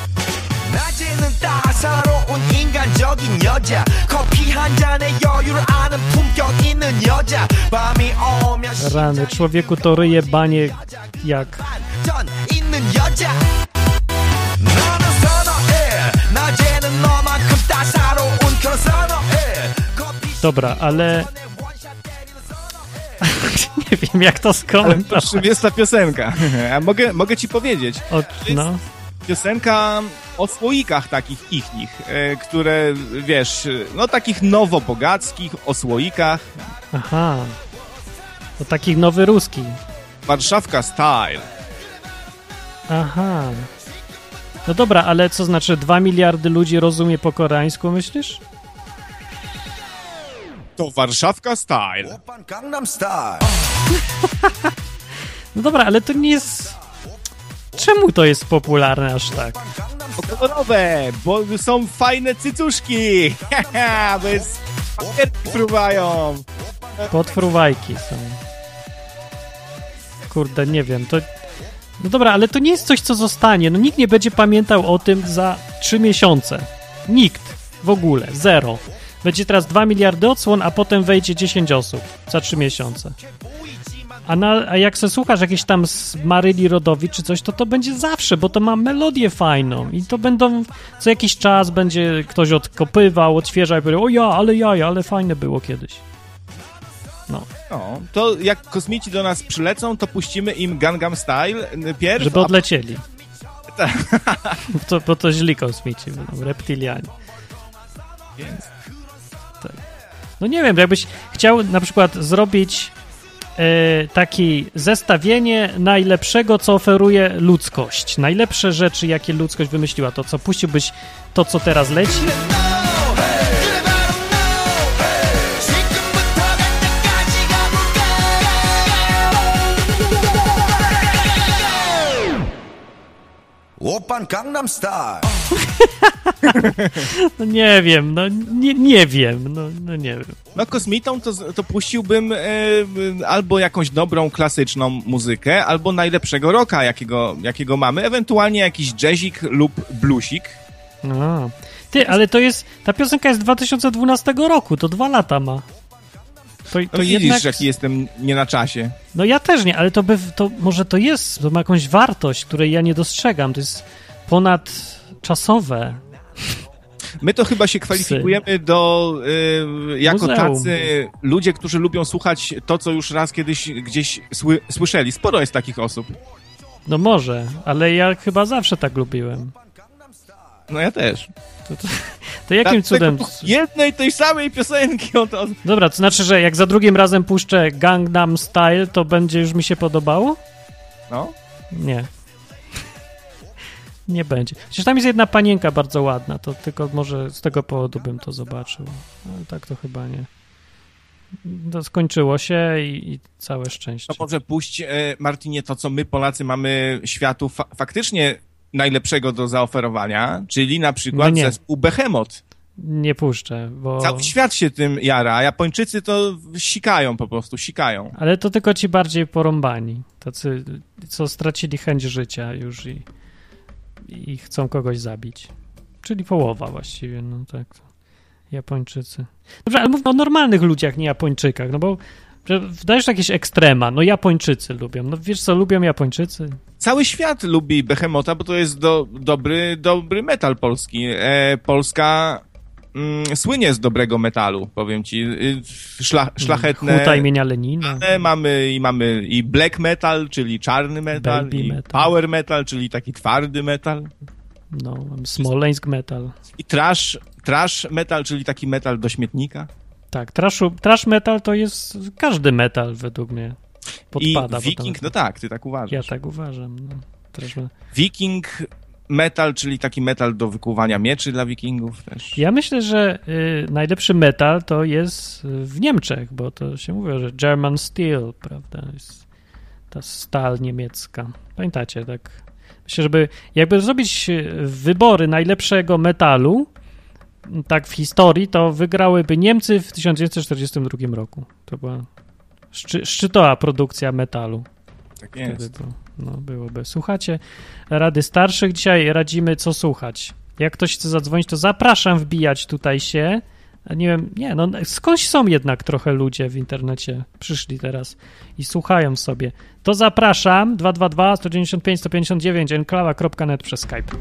A: Rany, człowieku to ryje banie jak... Dobra, ale... Nie wiem, jak to
B: Ale
A: skomentować.
B: to czym jest ta piosenka? A mogę, mogę ci powiedzieć.
A: O, no.
B: Piosenka o słoikach takich ichnich, e, które, wiesz, no takich nowobogackich, o słoikach.
A: Aha. To taki nowy ruski.
B: Warszawka Style.
A: Aha. No dobra, ale co znaczy dwa miliardy ludzi rozumie po koreańsku, myślisz?
B: To Warszawka Style.
A: No dobra, ale to nie jest... Czemu to jest popularne aż tak?
B: Bo kolorowe, bo są fajne cycuszki. Bo jest... papierki fruwają.
A: Podfruwajki są. Kurde, nie wiem, to... No dobra, ale to nie jest coś, co zostanie. No nikt nie będzie pamiętał o tym za trzy miesiące. Nikt. W ogóle. Zero. Będzie teraz dwa miliardy odsłon, a potem wejdzie dziesięć osób za trzy miesiące. A, na, a jak se słuchasz jakieś tam z Maryli Rodowicz czy coś, to to będzie zawsze, bo to ma melodię fajną i to będą, co jakiś czas będzie ktoś odkopywał, odświeżał i powiedział, o ja, ale jaja, ale fajne było kiedyś. No.
B: No, to jak kosmici do nas przylecą, to puścimy im Gangnam Style pierw.
A: Żeby
B: a-
A: odlecieli. to, bo to źli kosmici będą, reptilianie.
B: Więc
A: Tak. No nie wiem, jakbyś chciał na przykład zrobić e, takie zestawienie najlepszego, co oferuje ludzkość. Najlepsze rzeczy, jakie ludzkość wymyśliła. To co, puściłbyś to, co teraz leci?
C: Oppan Gangnam Style.
A: No nie wiem, no nie, nie wiem, no, no nie wiem.
B: No kosmitą to, to puściłbym e, albo jakąś dobrą, klasyczną muzykę, albo najlepszego rocka, jakiego, jakiego mamy, ewentualnie jakiś jazzik lub bluesik.
A: No. Ty, ale to jest, ta piosenka jest z dwa tysiące dwunastego roku, to dwa lata ma. To, to
B: No widzisz,
A: jednak...
B: jaki jestem nie na czasie.
A: No ja też nie, ale to by, to może to jest, to ma jakąś wartość, której ja nie dostrzegam, to jest ponadczasowe.
B: My to chyba się kwalifikujemy do, y, jako
A: Muzeum.
B: tacy ludzie, którzy lubią słuchać to, co już raz kiedyś gdzieś sły, słyszeli. Sporo jest takich osób.
A: No może, ale ja chyba zawsze tak lubiłem.
B: No ja też.
A: To, to, to jakim cudem...
B: Jednej tej samej piosenki. O to...
A: Dobra, to znaczy, że jak za drugim razem puszczę Gangnam Style, to będzie już mi się podobało?
B: No.
A: Nie. Nie będzie. Przecież tam jest jedna panienka bardzo ładna, to tylko może z tego powodu bym to zobaczył. Ale tak to chyba nie. To skończyło się i, i całe szczęście.
B: To może puść, e, Martinie, to, co my Polacy mamy światu fa- faktycznie najlepszego do zaoferowania, czyli na przykład
A: No nie.
B: zespół Behemoth.
A: Nie puszczę, bo...
B: Cały świat się tym jara, a Japończycy to sikają po prostu, sikają.
A: Ale to tylko ci bardziej porąbani. Tacy, co stracili chęć życia już i, i chcą kogoś zabić. Czyli połowa właściwie, no tak. Japończycy. Dobrze, ale mówmy o normalnych ludziach, nie Japończykach, no bo że wdajesz jakieś ekstrema, no Japończycy lubią. No wiesz co, lubią Japończycy?
B: Cały świat lubi Behemota, bo to jest do, dobry, dobry metal polski. E, Polska mm, słynie z dobrego metalu, powiem ci. Y, Szla, szlachetne...
A: Huta imienia Lenina.
B: Ale mamy i mamy i black metal, czyli czarny metal,
A: Baby
B: i
A: metal.
B: power metal, czyli taki twardy metal,
A: No, mam Smoleńsk metal.
B: i trash, trash metal, czyli taki metal do śmietnika.
A: Tak, trashu, trash metal to jest każdy metal według mnie. Podpada.
B: I viking,
A: bo
B: no tak, ty tak uważasz.
A: Ja tak uważam. No. Trash metal.
B: Viking metal, czyli taki metal do wykuwania mieczy dla wikingów też.
A: Ja myślę, że y, najlepszy metal to jest w Niemczech, bo to się mówi, że German Steel, prawda? Jest ta stal niemiecka. Pamiętacie, tak? Myślę, żeby jakby zrobić wybory najlepszego metalu, tak w historii, to wygrałyby Niemcy w tysiąc dziewięćset czterdziestym drugim roku. To była szczy, szczytowa produkcja metalu.
B: Tak
A: Wtedy
B: jest.
A: było, no, byłoby. Słuchacie Rady Starszych. Dzisiaj radzimy, co słuchać. Jak ktoś chce zadzwonić, to zapraszam wbijać tutaj się. Nie wiem, nie, no skądś są jednak trochę ludzie w internecie. Przyszli teraz i słuchają sobie. To zapraszam. dwa dwa dwa, sto dziewięćdziesiąt pięć, sto pięćdziesiąt dziewięć, enklawa kropka net przez Skype.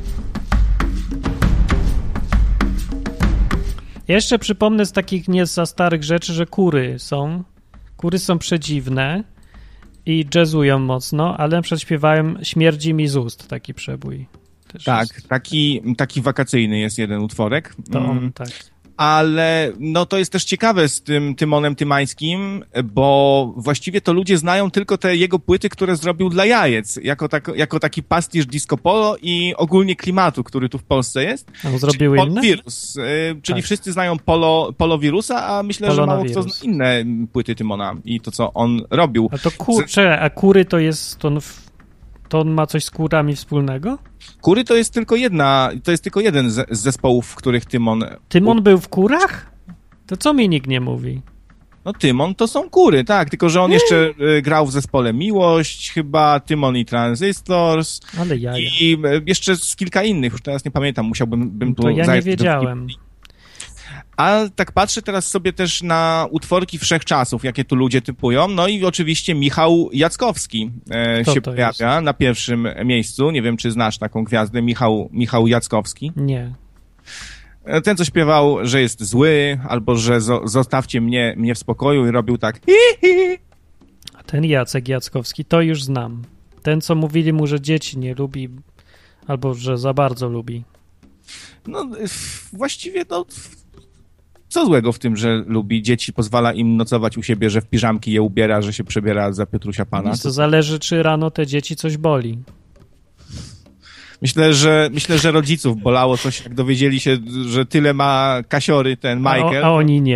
A: Jeszcze przypomnę z takich nie za starych rzeczy, że kury są. Kury są przedziwne i jazzują mocno, ale na przykład śpiewają Śmierdzi mi z ust, taki przebój. Też
B: Tak,
A: jest,
B: taki, taki wakacyjny jest jeden utworek.
A: to on,
B: Mm,
A: tak.
B: Ale no to jest też ciekawe z tym Tymonem Tymańskim, bo właściwie to ludzie znają tylko te jego płyty, które zrobił dla jajec, jako, tak, jako taki pastisz disco polo i ogólnie klimatu, który tu w Polsce jest.
A: A on zrobił
B: czyli
A: inne?
B: Polwirus, y, czyli
A: Tak.
B: wszyscy znają polo, Polowirusa, a myślę, że mało kto
A: Polonawirus.
B: zna inne płyty Tymona i to, co on robił.
A: A to kurcze, a kury to jest, to on, w- to on ma coś z kurami wspólnego?
B: Kury to jest tylko jedna, to jest tylko jeden z, z zespołów, w których Tymon...
A: Tymon był w kurach? To co mi nikt nie mówi?
B: No Tymon to są kury, tak, tylko że on jeszcze y, grał w zespole Miłość, chyba Tymon i Transistors
A: Ale ja,
B: i y, jeszcze z kilka innych, już teraz nie pamiętam, musiałbym bym tu
A: to ja nie
B: zajrzeć do
A: wiedziałem.
B: A tak patrzę teraz sobie też na utworki wszechczasów, jakie tu ludzie typują, no i oczywiście Michał Jackowski e,
A: Kto
B: się
A: to
B: pojawia na pierwszym miejscu. Nie wiem, czy znasz taką gwiazdę, Michał, Michał Jackowski.
A: Nie.
B: E, Ten, co śpiewał, że jest zły, albo że zo, zostawcie mnie, mnie w spokoju i robił tak hi, hi.
A: A ten Jacek Jackowski, to już znam. Ten, co mówili mu, że dzieci nie lubi, albo że za bardzo lubi.
B: No w- właściwie no w- co złego w tym, że lubi dzieci, pozwala im nocować u siebie, że w piżamki je ubiera, że się przebiera za Piotrusia Pana.
A: Nic, to zależy, czy rano te dzieci coś boli.
B: Myślę, że myślę, że rodziców bolało coś, jak dowiedzieli się, że tyle ma kasiory ten
A: A,
B: Michael.
A: o, a oni nie.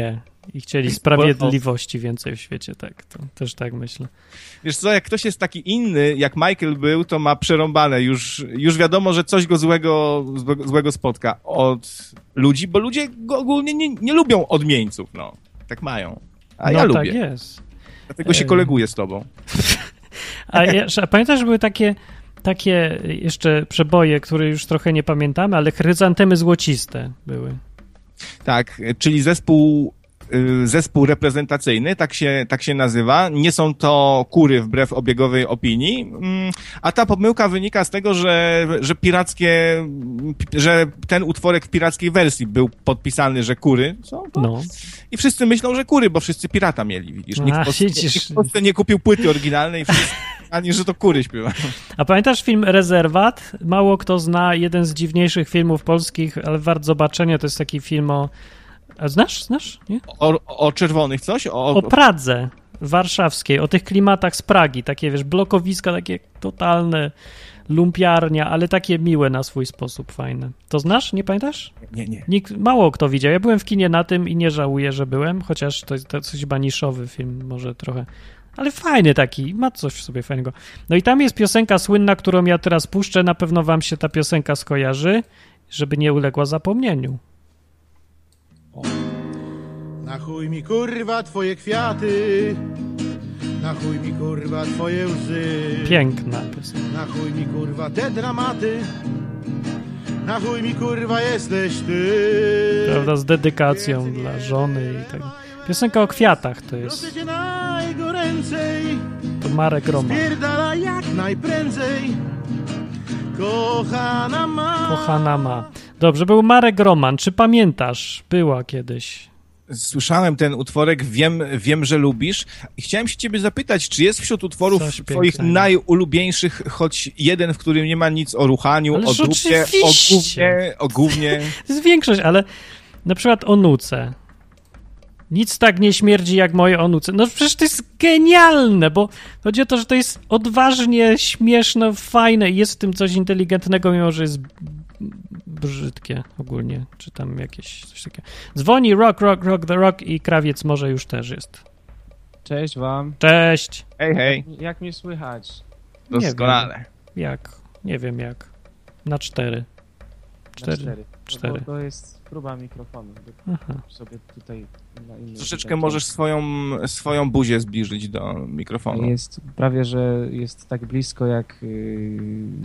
A: I chcieli sprawiedliwości więcej w świecie, tak. To też tak myślę.
B: Wiesz co, jak ktoś jest taki inny, jak Michael był, to ma przerąbane. Już, już wiadomo, że coś go złego, złego spotka od ludzi, bo ludzie go ogólnie nie, nie lubią odmieńców, no. Tak mają. A
A: no,
B: ja lubię.
A: tak jest.
B: Dlatego się koleguję z tobą.
A: A, ja, a pamiętasz, że były takie, takie jeszcze przeboje, które już trochę nie pamiętamy, ale chryzantemy złociste były.
B: Tak, czyli zespół, zespół reprezentacyjny, tak się, tak się nazywa. Nie są to kury wbrew obiegowej opinii, a ta pomyłka wynika z tego, że, że pirackie, że ten utworek w pirackiej wersji był podpisany, że kury są to?
A: No.
B: I wszyscy myślą, że kury, bo wszyscy pirata mieli, widzisz. Nikt,
A: A,
B: w, Polsce,
A: widzisz.
B: nikt w Polsce nie kupił płyty oryginalnej, wszyscy, ani że to kury śpiewają.
A: A pamiętasz film Rezerwat? Mało kto zna, jeden z dziwniejszych filmów polskich, ale wart zobaczenia, to jest taki film o... A znasz? Znasz? Nie?
B: O, o czerwonych coś? O,
A: O Pradze warszawskiej, o tych klimatach z Pragi, takie wiesz, blokowiska, takie totalne lumpiarnia, ale takie miłe na swój sposób, fajne. To znasz? Nie pamiętasz?
B: Nie, nie.
A: Nikt, mało kto widział. Ja byłem w kinie na tym i nie żałuję, że byłem, chociaż to jest, to jest chyba niszowy film, może trochę, ale fajny taki, ma coś w sobie fajnego. No i tam jest piosenka słynna, którą ja teraz puszczę, na pewno wam się ta piosenka skojarzy, żeby nie uległa zapomnieniu.
F: Na chuj mi kurwa twoje kwiaty, na chuj mi kurwa twoje łzy.
A: Piękna piosenka.
F: Na chuj mi kurwa te dramaty, na chuj mi kurwa jesteś ty.
A: Prawda, z dedykacją dla żony i tak. Piosenka o kwiatach to jest.
F: Proszę cię najgoręcej,
A: To Marek Roman.
F: spierdala jak najprędzej. Kochana ma.
A: Kochana ma. Dobrze, był Marek Roman. Czy pamiętasz? Była kiedyś.
B: Słyszałem ten utworek, wiem, wiem, że lubisz. I chciałem się ciebie zapytać, czy jest wśród utworów
A: Coś
B: twoich
A: pięknego.
B: najulubieńszych choć jeden, w którym nie ma nic o ruchaniu,
A: Ależ
B: o dupie, o
A: oczywiście.
B: gównie, o gównie.
A: To jest większość, ale na przykład o nuce. Nic tak nie śmierdzi jak moje o nuce. No przecież to jest genialne, bo chodzi o to, że to jest odważnie, śmieszne, fajne i jest w tym coś inteligentnego, mimo że jest brzydkie ogólnie, czy tam jakieś coś takiego. Dzwoni Rock, Rock, Rock the Rock i Krawiec może już też jest.
G: Cześć wam.
A: Cześć.
B: Hej, hej,
G: Jak mnie słychać?
B: doskonale.
A: Jak? Nie wiem jak. Na cztery. Cztery.
G: Na cztery.
A: Cztery.
G: No bo to jest próba mikrofonu.
A: Aha.
G: Sobie tutaj na inny
B: Troszeczkę możesz swoją, swoją buzię zbliżyć do mikrofonu.
G: Jest prawie, że jest tak blisko jak yy,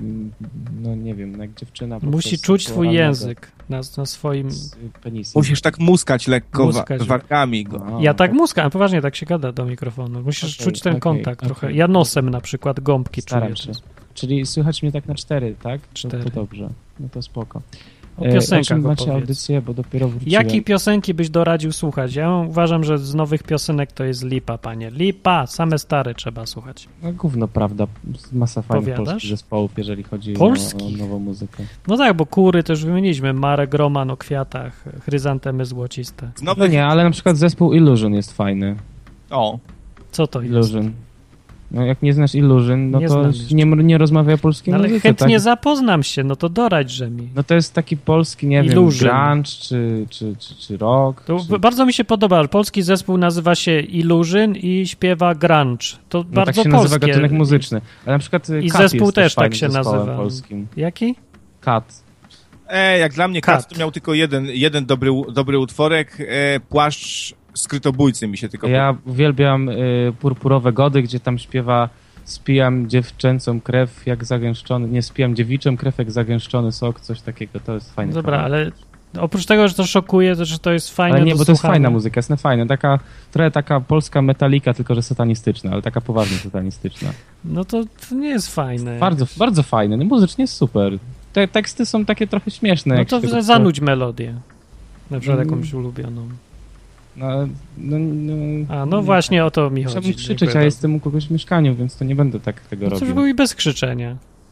G: no nie wiem, jak dziewczyna.
A: Musi
G: podczas
A: czuć twój
G: seksualnego
A: język na, na swoim...
G: z penisem.
B: Musisz tak muskać lekko
A: Muskać.
B: wa- wargami go.
G: O,
A: Ja tak muskam, poważnie tak się gada do mikrofonu. Musisz
G: Okej,
A: czuć ten
G: okej,
A: kontakt
G: okej.
A: trochę. Ja nosem na przykład gąbki
G: Staram
A: czuję.
G: się. Czyli słychać mnie tak na cztery, tak?
A: Cztery.
G: To, to dobrze. No to spoko.
A: O
G: E, o
A: piosenkach
G: czym macie
A: opowiedz.
G: audycję, bo dopiero wróciłem.
A: Jakiej piosenki byś doradził słuchać? Ja uważam, że z nowych piosenek to jest lipa, panie. Lipa, same stare trzeba słuchać.
G: No gówno, prawda. Masa fajnych
A: Powiadasz?
G: polskich zespołów, jeżeli chodzi o,
A: Polskich?
G: o nową muzykę.
A: No tak, bo kury też wymieniliśmy. Marek Roman o kwiatach, chryzantemy złociste.
B: Z
G: No
B: nowych...
G: nie, ale na przykład zespół Illusion jest fajny.
B: O,
A: Co to jest?
G: Illusion. No jak nie znasz Illusion, no
A: Nie
G: to
A: znam jeszcze.
G: nie, nie rozmawia o polskiej
A: No, ale
G: muzyce.
A: chętnie
G: tak?
A: zapoznam się, no to doradźże mi.
G: No to jest taki polski, nie
A: Illusion.
G: wiem, grunge czy, czy, czy, czy rock.
A: To
G: czy...
A: bardzo mi się podoba, że polski zespół nazywa się Illusion i śpiewa grunge. To
G: No
A: bardzo
G: tak się
A: polskie.
G: nazywa gatunek muzyczny. Ale na przykład
A: I
G: Kat
A: zespół
G: jest
A: też tak
G: fajnym
A: się
G: zespołem
A: nazywa.
G: polskim.
A: Jaki?
G: Kat.
B: e, jak dla mnie
A: Kat.
B: Kat to miał tylko jeden, jeden dobry, dobry utworek, e, Płaszcz skrytobójcy mi się tylko
G: Ja uwielbiam y, Purpurowe Gody, gdzie tam śpiewa spijam dziewczęcą krew jak zagęszczony, nie, spijam dziewiczą krew jak zagęszczony sok, coś takiego, to jest fajne.
A: Dobra, ale oprócz tego, że to szokuje, to że to jest fajne,
G: Ale nie,
A: to
G: bo to jest
A: słuchamy.
G: fajna muzyka, jest fajna, taka, trochę taka polska metalika, tylko że satanistyczna, ale taka poważnie satanistyczna.
A: No to, to nie jest fajne.
G: Bardzo, bardzo fajne, nie, muzycznie jest super. Te teksty są takie trochę śmieszne.
A: No
G: jak
A: to
G: się tego-
A: zanudź melodię. Na przykład
G: Mm.
A: jakąś ulubioną.
G: No, no, no,
A: A, no właśnie o to mi chodzi.
G: Chciałbym krzyczeć,
A: Dziękuję
G: a
A: bardzo.
G: jestem u kogoś w mieszkaniu, więc to nie będę tak tego
A: No cóż,
G: robił.
A: był i bez krzyczenia.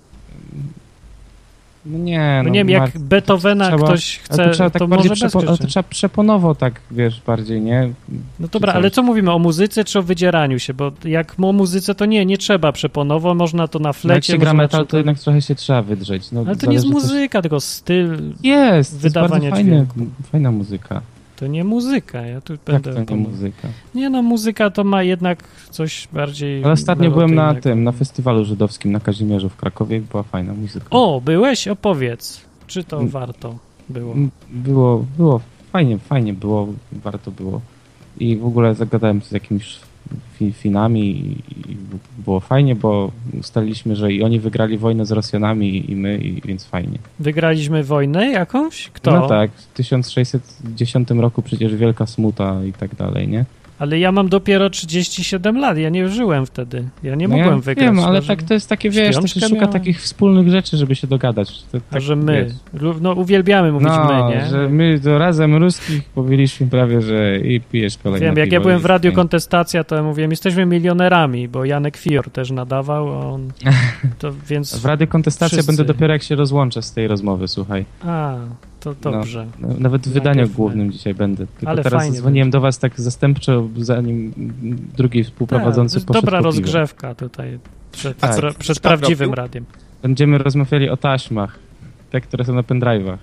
G: No nie,
A: No
G: no,
A: nie wiem, jak
G: Mart-
A: Beethovena
G: trzeba-
A: ktoś
G: ale
A: chce,
G: to trzeba tak
A: to
G: bardziej
A: może bez
G: przepo- ale to
A: krzyczenia.
G: trzeba przeponowo tak, wiesz, bardziej, nie?
A: No dobra,
G: coś.
A: ale co mówimy, o muzyce czy o wydzieraniu się? Bo jak o muzyce, to nie, nie trzeba przeponowo, można to na
G: No jak
A: flecie.
G: się gra
A: można
G: metal,
A: przy-
G: to jednak trochę się trzeba wydrzeć. No,
A: Ale to nie jest
G: zależy, co się-
A: muzyka, tylko styl.
G: Jest, to jest
A: wydawanie
G: bardzo fajne,
A: dźwięku.
G: fajna muzyka.
A: To nie muzyka, ja tu
G: Jak
A: będę...
G: to nie
A: pomógł.
G: muzyka?
A: Nie no, muzyka to ma jednak coś bardziej...
G: Ale ostatnio byłem na
A: melodyjnego.
G: tym, na festiwalu żydowskim na Kazimierzu w Krakowie, była fajna muzyka.
A: O, byłeś? Opowiedz. Czy to
G: Mm.
A: warto było?
G: M, Było, było fajnie, fajnie było, warto było. I w ogóle zagadałem z jakimiś fi, Finami i, i było fajnie, bo ustaliliśmy, że i oni wygrali wojnę z Rosjanami i my, i, więc fajnie.
A: Wygraliśmy wojnę jakąś? Kto?
G: No tak, w tysiąc sześćset dziesiątym roku przecież wielka smuta i tak dalej, nie?
A: Ale ja mam dopiero trzydzieści siedem lat, ja nie żyłem wtedy. Ja nie
G: No
A: mogłem
G: ja
A: wygrać.
G: Wiem, ale
A: że-
G: tak to jest takie, wiesz, to się
A: śpiączkę
G: szuka
A: miałem.
G: takich wspólnych rzeczy, żeby się dogadać. To,
A: A
G: tak,
A: że my,
G: wiesz.
A: lu- no uwielbiamy mówić
G: No,
A: my, nie?
G: że my to razem ruskich powiedzieliśmy prawie, że i pijesz kolejne
A: Wiem, jak
G: piwo
A: ja byłem
G: i
A: w Radiu
G: fajnie.
A: Kontestacja, to ja mówiłem, jesteśmy milionerami, bo Janek Fior też nadawał, a on... To więc...
G: W Radiu Kontestacja
A: wszyscy.
G: będę dopiero jak się rozłączę z tej rozmowy, słuchaj.
A: A, to dobrze.
G: No, nawet w
A: Najpierw
G: wydaniu
A: my.
G: głównym dzisiaj będę. Tylko
A: Ale
G: teraz
A: fajnie
G: dzwoniłem do was tak zastępczo, zanim drugi
A: Tak,
G: współprowadzący
A: to jest
G: poszedł
A: dobra
G: po piwo.
A: rozgrzewka tutaj przed,
G: Tak.
A: pra, przed
B: Coś tam
A: prawdziwym
B: robił?
A: radiem.
G: Będziemy rozmawiali o taśmach, te, które są na pendrive'ach.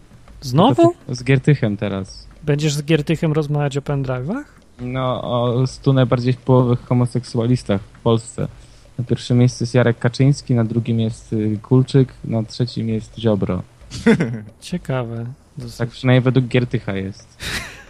A: Znowu?
G: Z Giertychem teraz.
A: Będziesz z Giertychem rozmawiać o pendrive'ach?
G: No, o stu najbardziej wpływowych homoseksualistach w Polsce. Na pierwszym miejscu jest Jarek Kaczyński, na drugim jest y, Kulczyk, na trzecim jest Ziobro.
A: Ciekawe. Dosyć.
G: Tak przynajmniej według Giertycha jest.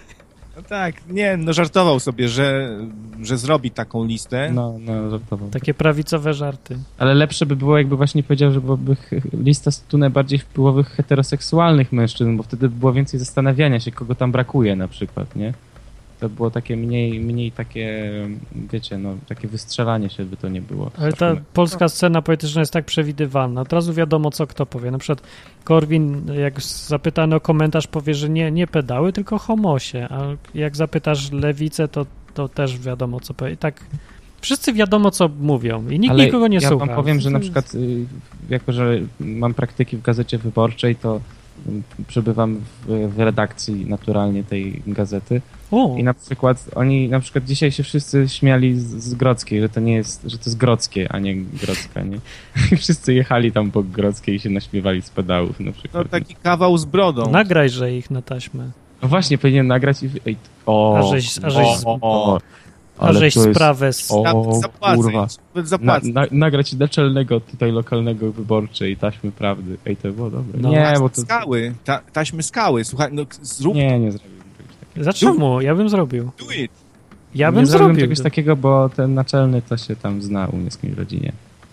B: No tak, nie, no żartował sobie, że, że zrobi taką listę.
G: No, no, żartował.
A: Takie prawicowe żarty.
G: Ale lepsze by było, jakby właśnie powiedział, że byłaby ch- lista stu najbardziej wpływowych heteroseksualnych mężczyzn, bo wtedy by było więcej zastanawiania się, kogo tam brakuje na przykład, nie? To było takie mniej, mniej takie, wiecie, no, takie wystrzelanie się by to nie było.
A: Ale ta polska scena polityczna jest tak przewidywalna. Od razu wiadomo, co kto powie. Na przykład Korwin, jak zapytany o komentarz, powie, że nie, nie pedały, tylko homosie. A jak zapytasz lewicę, to, to też wiadomo, co powie. I tak wszyscy wiadomo, co mówią. I nikt
G: Ale
A: nikogo nie
G: ja
A: słucha.
G: wam powiem, że na
A: To jest-
G: przykład, y, jako że mam praktyki w Gazecie Wyborczej, to y, przebywam w, w redakcji naturalnie tej gazety.
A: O,
G: I na przykład oni na przykład dzisiaj się wszyscy śmiali z, z Grodzkiej, że to nie jest, że to jest Grodzkie, a nie Grodzka, nie? I wszyscy jechali tam po Grodzkiej i się naśmiewali z pedałów na
B: No
G: przykład.
B: taki kawał z brodą.
A: nagrajże ich na taśmę.
G: No właśnie, powinien nagrać i... Ej, o,
A: A żeś- a żeś-
G: o, o,
A: A
G: ale
A: żeś
G: to jest-
A: sprawę z...
G: O,
B: Nawet zapłacę,
G: kurwa.
B: nawet
G: Na,
B: zapłacę.
G: na, nagrać naczelnego tutaj lokalnego wyborczej taśmy prawdy. Ej, to było dobre.
A: No.
G: Nie, bo to...
B: Skały, ta, taśmy skały, słuchaj, no zrób,
G: Nie, nie zrobiłem czegoś takiego.
A: Dlaczego? Ja bym zrobił.
B: do it.
A: Ja
G: nie
A: bym
G: zrobiłem
A: zrobił.
G: czegoś takiego, bo ten naczelny to się tam zna u mnie z kimś w rodzinie.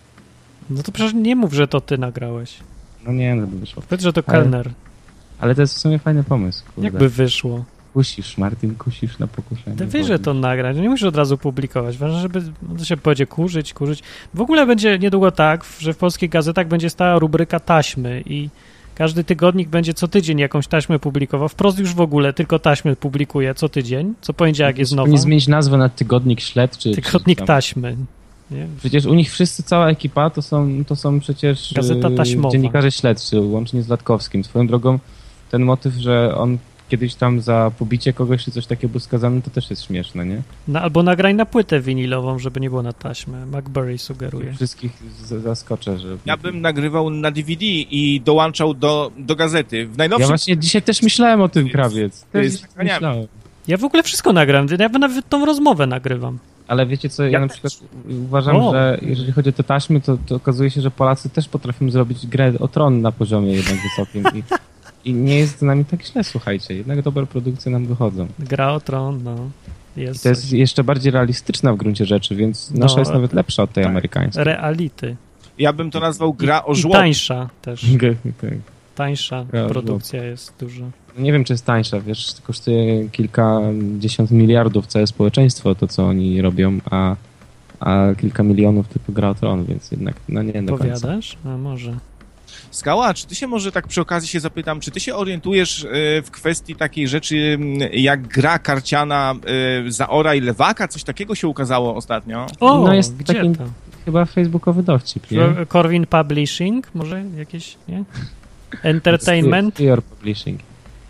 A: No to przecież nie mów, że to ty nagrałeś.
G: No nie, no by wyszło.
A: Powiedz, że to
G: Ale-
A: kelner.
G: Ale to jest w sumie fajny pomysł, kurde.
A: Jakby wyszło.
G: Kusisz, Martin, kusisz na pokuszenie.
A: Ty wiesz, że to nagrać, nie musisz od razu publikować. Ważne, żeby no to się będzie kurzyć, kurzyć. W ogóle będzie niedługo tak, że w polskich gazetach będzie stała rubryka taśmy i każdy tygodnik będzie co tydzień jakąś taśmę publikował. Wprost już w ogóle tylko taśmy publikuje co tydzień. Co poniedziałek jest nowa.
G: Nie zmienić nazwę na tygodnik śledczy.
A: Tygodnik
G: czy tam.
A: taśmy. Nie?
G: Przecież u nich wszyscy, cała ekipa to są, to są przecież
A: Gazeta
G: e,
A: taśmowa.
G: dziennikarze śledczy, łącznie z Latkowskim. Swoją drogą ten motyw, że on kiedyś tam za pobicie kogoś czy coś takiego był skazany, to też jest śmieszne, nie?
A: No, albo nagraj na płytę winilową, żeby nie było na taśmę. McBurry sugeruje.
G: Wszystkich z- zaskoczę, że...
B: Ja bym nagrywał na D V D i dołączał do, do gazety. W
G: Ja
B: najnowszym...
G: właśnie dzisiaj też myślałem o tym, krawiec.
B: To
G: Też
B: jest
G: dzisiaj
B: nagraniami.
G: myślałem.
A: Ja w ogóle wszystko nagram. Ja nawet tą rozmowę nagrywam.
G: Ale wiecie co, ja,
B: Ja
G: na
B: też.
G: przykład uważam,
A: O.
G: że jeżeli chodzi o te taśmy, to, to okazuje się, że Polacy też potrafią zrobić grę o tron na poziomie jednak wysokim i, i nie jest z nami tak źle, słuchajcie. Jednak dobre produkcje nam wychodzą.
A: Gra o tron, no. Jest
G: To jest jeszcze bardziej realistyczna w gruncie rzeczy, więc
A: No,
G: nasza jest nawet lepsza od tej
B: tak.
G: amerykańskiej.
A: reality.
B: Ja bym to nazwał gra o
A: I
B: żłobie.
A: tańsza też.
G: Tak.
A: Tańsza
G: Gra o
A: produkcja jest dużo.
G: Nie wiem, czy jest tańsza, wiesz, kosztuje kilkadziesiąt miliardów całe społeczeństwo, to co oni robią, a, a kilka milionów typu Gra o Tron, więc jednak, no nie do końca.
A: Powiadasz? A może.
B: Skała, czy ty się może tak przy okazji się zapytam, czy ty się orientujesz e, w kwestii takiej rzeczy m, jak gra karciana e, Zaora i Lewaka? Coś takiego się ukazało ostatnio.
A: O,
G: No jest
A: gdzie
G: taki-
A: to?
G: Chyba facebookowy dowcip, nie?
A: Corwin Publishing? Może jakieś, nie? Entertainment?
G: Your Publishing.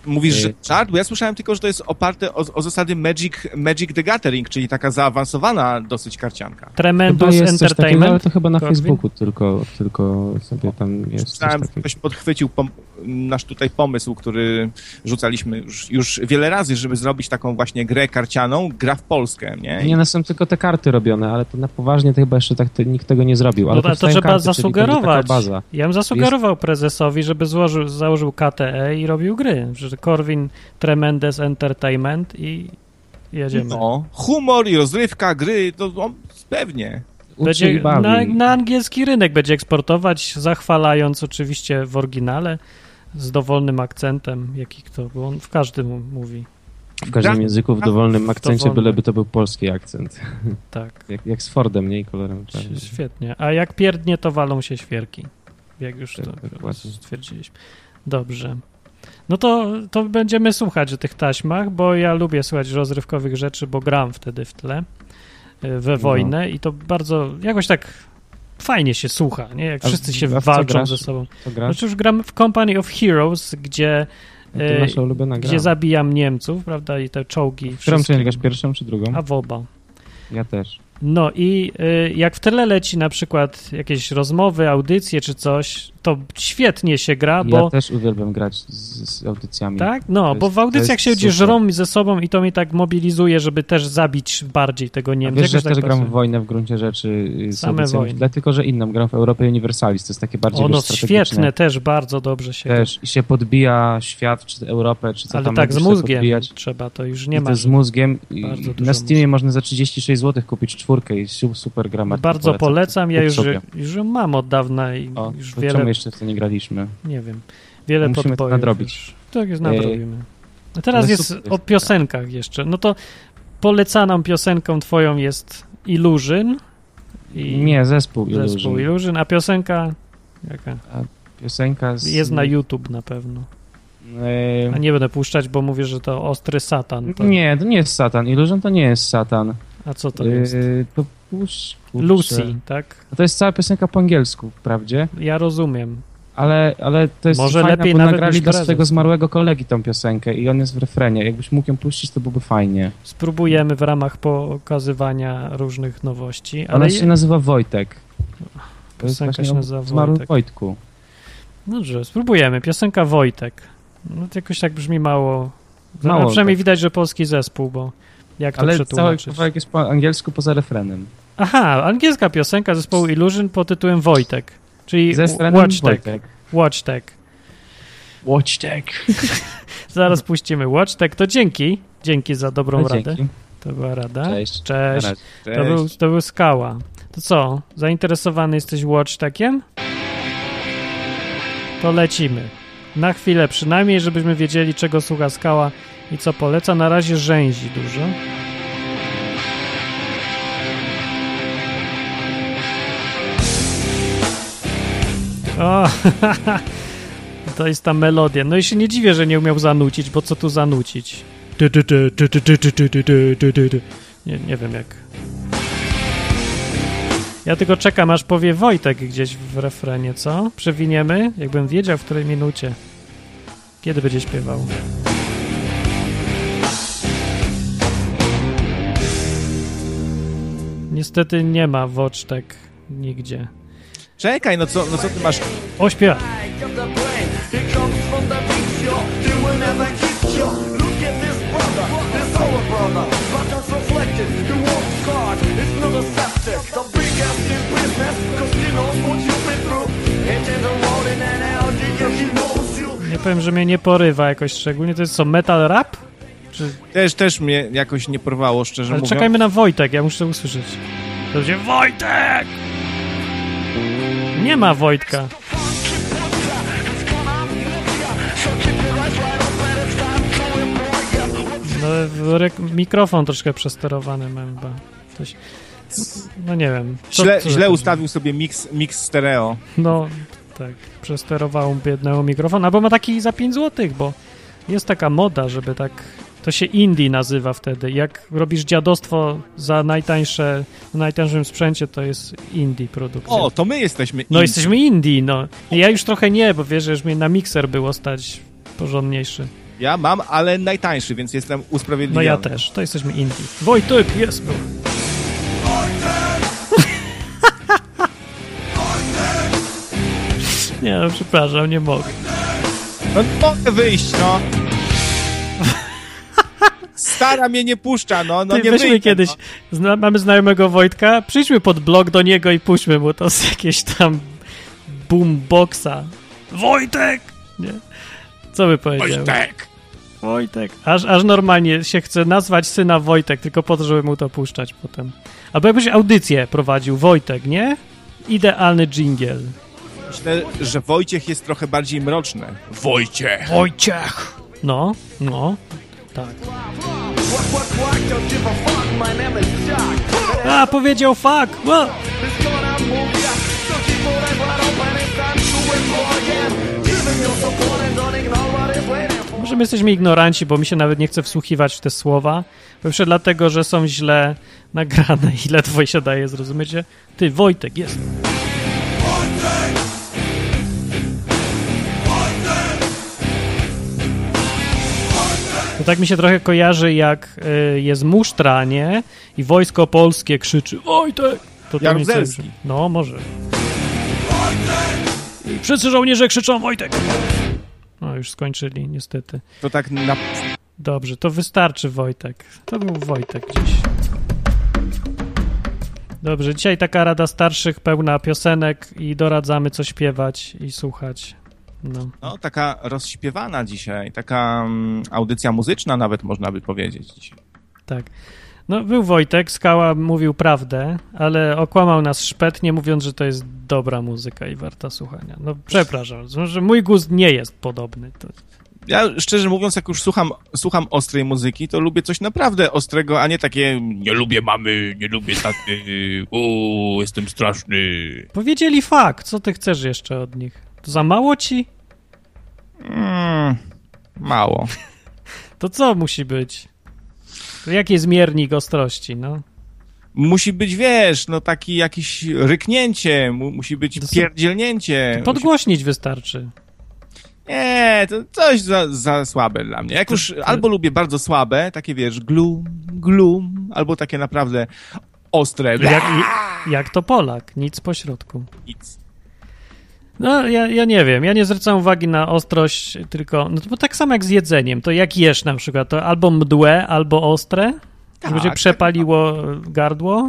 B: Mówisz, że żart? Bo ja słyszałem tylko, że to jest oparte o, o zasady Magic, Magic the Gathering, czyli taka zaawansowana dosyć karcianka.
A: Tremendous
G: Chyba jest coś takiego,
A: Entertainment.
G: ale to chyba na
A: Korwin?
G: Facebooku tylko, tylko sobie tam jest coś
B: Słyszałem,
G: takiego.
B: ktoś podchwycił pom- nasz tutaj pomysł, który rzucaliśmy już, już wiele razy, żeby zrobić taką właśnie grę karcianą, gra w Polskę, nie?
G: Nie, no są tylko te karty robione, ale to na poważnie to chyba jeszcze tak to, nikt tego nie zrobił. Ale
A: No to, to
G: powstają
A: trzeba
G: karty, czyli będzie
A: zasugerować.
G: taka baza.
A: Ja bym zasugerował prezesowi, żeby złożył, założył K T E i robił gry. Że Korwin Tremendous Entertainment i jedziemy.
B: No, humor i rozrywka, gry, to no, pewnie.
G: Uczy
A: Będzie
G: i bawi.
A: na, na angielski rynek będzie eksportować, zachwalając oczywiście w oryginale, z dowolnym akcentem, jaki to, bo on w każdym mówi.
G: W każdym języku w dowolnym akcencie,
A: dowolnym.
G: byleby to był polski akcent.
A: Tak,
G: Jak, jak z Fordem, nie? I kolorem czarnym.
A: świetnie. A jak pierdnie, to walą się świerki. Jak już
G: Tak,
A: to
G: dokładnie.
A: stwierdziliśmy. Dobrze. No to, to będziemy słuchać o tych taśmach, bo ja lubię słuchać rozrywkowych rzeczy, bo gram wtedy w tle y, we wojnę i to bardzo jakoś tak fajnie się słucha, nie? Jak
G: A
A: wszyscy
G: w-
A: się
G: a w co
A: walczą
G: grasz?
A: ze sobą.
G: To gra?
A: Znaczy już gram w Company of Heroes, gdzie,
G: No to
A: y,
G: nasza ulubiona gra.
A: gdzie zabijam Niemców, prawda, i te czołgi.
G: Którą
A: wszystkie.
G: część grasz, pierwszą czy drugą?
A: A w oba.
G: Ja też.
A: No i y, jak w tle leci na przykład jakieś rozmowy, audycje czy coś, to świetnie się gra, bo...
G: Ja też uwielbiam grać z, z audycjami.
A: Tak? No,
G: To
A: bo
G: jest-
A: w audycjach
G: to jest
A: się ludzie
G: super.
A: żrą ze sobą i to mnie tak mobilizuje, żeby też zabić bardziej tego
G: A
A: Niemca.
G: wiesz, że
A: Jakoś
G: też
A: tak
G: gram w
A: pasuje.
G: wojnę w gruncie rzeczy y, z
A: Same
G: audycjami,
A: wojny.
G: dlatego że inną. Gram w Europie Universalis, to jest takie bardziej
A: Ono
G: wiesz, strategiczne.
A: świetne, też bardzo dobrze się
G: Też i się podbija świat, czy Europę, czy co
A: ale
G: tam
A: tak z
G: będziesz
A: mózgiem
G: podbijać.
A: trzeba, to już nie
G: I
A: ma.
G: to z mózgiem. I
A: Bardzo dużo
G: na Steamie
A: mózgu.
G: można za trzydzieści sześć złotych kupić czwórkę i su- super gra. Martin,
A: Bardzo polecam, ja
G: Kup
A: już,
G: sobie.
A: już ją mam od dawna i
G: O,
A: już
G: to
A: wiele,
G: czemu jeszcze w to nie graliśmy?
A: nie wiem, wiele
G: Musimy to
A: podbojów
G: nadrobić.
A: już. Tak jest,
G: Ej.
A: nadrobimy. A teraz
G: Ale
A: jest
G: super
A: o
G: jest,
A: piosenkach jeszcze. No to polecaną piosenką twoją jest Illusion. I
G: Nie, zespół
A: zespół
G: Illusion.
A: Illusion, a piosenka jaka?
G: Piosenka z...
A: Jest na YouTube na pewno.
G: E,
A: A nie będę puszczać, bo mówię, że to ostry satan. To,
G: Nie, to nie jest Satan. Illusion to nie jest Satan.
A: A co to
G: E,
A: jest?
G: To pusz, kurczę.
A: Lucy, tak?
G: To jest cała piosenka po angielsku, wprawdzie,
A: Ja rozumiem.
G: ale, ale to jest
A: Może
G: fajne,
A: lepiej
G: bo
A: nawet
G: nagrali
A: niż
G: dla
A: prezes.
G: swojego zmarłego kolegi tą piosenkę i on jest w refrenie. Jakbyś mógł ją puścić, to byłoby fajnie.
A: Spróbujemy w ramach pokazywania różnych nowości, ale
G: Ona
A: je-
G: się nazywa Wojtek. To jest
A: piosenka
G: właśnie
A: się
G: o
A: nazywa
G: zmarłym
A: Wojtek.
G: Wojtku.
A: Dobrze, spróbujemy. Piosenka Wojtek. No to jakoś tak brzmi mało.
G: Mało,
A: A przynajmniej
G: tak.
A: widać, że polski zespół, bo jak to
G: Ale cały
A: przetłumaczyć?
G: kawałek jest po angielsku poza refrenem.
A: Aha, angielska piosenka zespołu Illusion pod tytułem Wojtek. Czyli
G: Ze refrenem
A: Watch Tag.
G: Wojtek.
A: Watch Tag.
G: Watch Tag.
A: Zaraz puścimy Watch Tag. To dzięki. Dzięki za dobrą
G: No,
A: radę.
G: dzięki.
A: To była rada.
G: Cześć.
A: Cześć.
G: Na razie.
A: To był, to był Skała. To co? Zainteresowany jesteś Watch Tagiem? To lecimy. Na chwilę przynajmniej, żebyśmy wiedzieli, czego słucha Skała i co poleca. Na razie rzęzi dużo. O, to jest ta melodia. No i się nie dziwię, że nie umiał zanucić, bo co tu zanucić? Ty, ty, ty, ty, ty, ty, ty, ty, ty, ty, ty, ty. Nie, nie wiem jak. Ja tylko czekam, aż powie Wojtek gdzieś w refrenie, co? Przewiniemy? Jakbym wiedział, w której minucie. Kiedy będzie śpiewał? Niestety nie ma Watchtek nigdzie.
B: Czekaj, no co, no co ty masz?
A: O, śpiewa! Nie powiem, że mnie nie porywa jakoś szczególnie. To jest co, metal rap? Czy...
B: Też, też mnie jakoś nie porwało, szczerze
A: Ale
B: mówiąc.
A: czekajmy na Wojtek, ja muszę usłyszeć. To będzie Wojtek! Nie ma Wojtka. No, re- mikrofon troszkę przesterowany mam chyba. Coś... No nie wiem. Co,
B: Źle,
A: co
B: źle
A: to-
B: ustawił sobie mix, mix stereo.
A: No, tak. Przesterował biednego mikrofon. Albo ma taki za pięć złotych, bo jest taka moda, żeby tak... To się indie nazywa wtedy. Jak robisz dziadostwo za najtańsze, w najtańszym sprzęcie, to jest indie produkcja.
B: O, to my jesteśmy
A: No
B: indie.
A: jesteśmy indie, no. Ja już trochę nie, bo wiesz, że już mnie na mikser było stać porządniejszy.
B: Ja mam, ale najtańszy, więc jestem
A: No
B: usprawiedliwiony.
A: ja też, to jesteśmy indie. Wojtek, jest był. Nie no, przepraszam, nie mogę.
B: No nie mogę wyjść, no. Stara mnie nie puszcza, no, no
A: Ty,
B: nie
A: weźmy
B: wyjdę,
A: kiedyś,
B: no.
A: zna, mamy znajomego Wojtka, przyjdźmy pod blok do niego i puśćmy mu to z jakiegoś tam boomboxa. Wojtek! Nie. Co by powiedział?
B: Wojtek!
A: Wojtek. Aż, aż normalnie się chce nazwać syna Wojtek, tylko po to, żeby mu to puszczać potem. Albo jakbyś audycję prowadził, Wojtek, nie? Idealny dżingiel.
B: Myślę, że Wojciech jest trochę bardziej mroczny. Wojciech!
A: Wojciech! No, no, tak. A, powiedział fuck! Ła! Może my jesteśmy ignoranci, bo mi się nawet nie chce wsłuchiwać w te słowa. Po pierwsze dlatego, że są źle nagrane i ledwo się daje, zrozumiecie? Ty, Wojtek, jest. To tak mi się trochę kojarzy, jak y, jest musztra, nie? I wojsko polskie krzyczy Wojtek! To to mi
B: Jaruzelski.
A: coś- No, może. I wszyscy żołnierze krzyczą Wojtek! No, już skończyli, niestety.
B: To tak na...
A: Dobrze, to wystarczy Wojtek. To był Wojtek gdzieś. Dobrze, dzisiaj taka rada starszych, pełna piosenek i doradzamy, co śpiewać i słuchać. No.
B: No, taka rozśpiewana dzisiaj, taka um, audycja muzyczna nawet można by powiedzieć dzisiaj.
A: Tak. No, był Wojtek, Skała mówił prawdę, ale okłamał nas szpetnie, mówiąc, że to jest dobra muzyka i warta słuchania. No, przepraszam, że mój gust nie jest podobny. To...
B: Ja szczerze mówiąc, jak już słucham, słucham ostrej muzyki, to lubię coś naprawdę ostrego, a nie takie nie lubię mamy, nie lubię taty, uuu, jestem straszny.
A: Powiedzieli fakt, co ty chcesz jeszcze od nich? To za mało ci?
B: Mm, mało.
A: To co musi być? To jaki jest miernik ostrości, no?
B: Musi być, wiesz, no taki jakiś ryknięcie, mu, musi być
A: To są-
B: pierdzielnięcie.
A: Podgłośnić wystarczy.
B: Nie, to coś za, za słabe dla mnie. Jak już
A: to-
B: albo lubię bardzo słabe, takie wiesz, glum, glum, albo takie naprawdę ostre.
A: Jak, jak to Polak, nic pośrodku.
B: Nic.
A: No, ja, ja nie wiem, ja nie zwracam uwagi na ostrość, tylko, no to bo tak samo jak z jedzeniem, to jak jesz na przykład, to albo mdłe, albo ostre, żeby cię
B: Tak,
A: przepaliło gardło,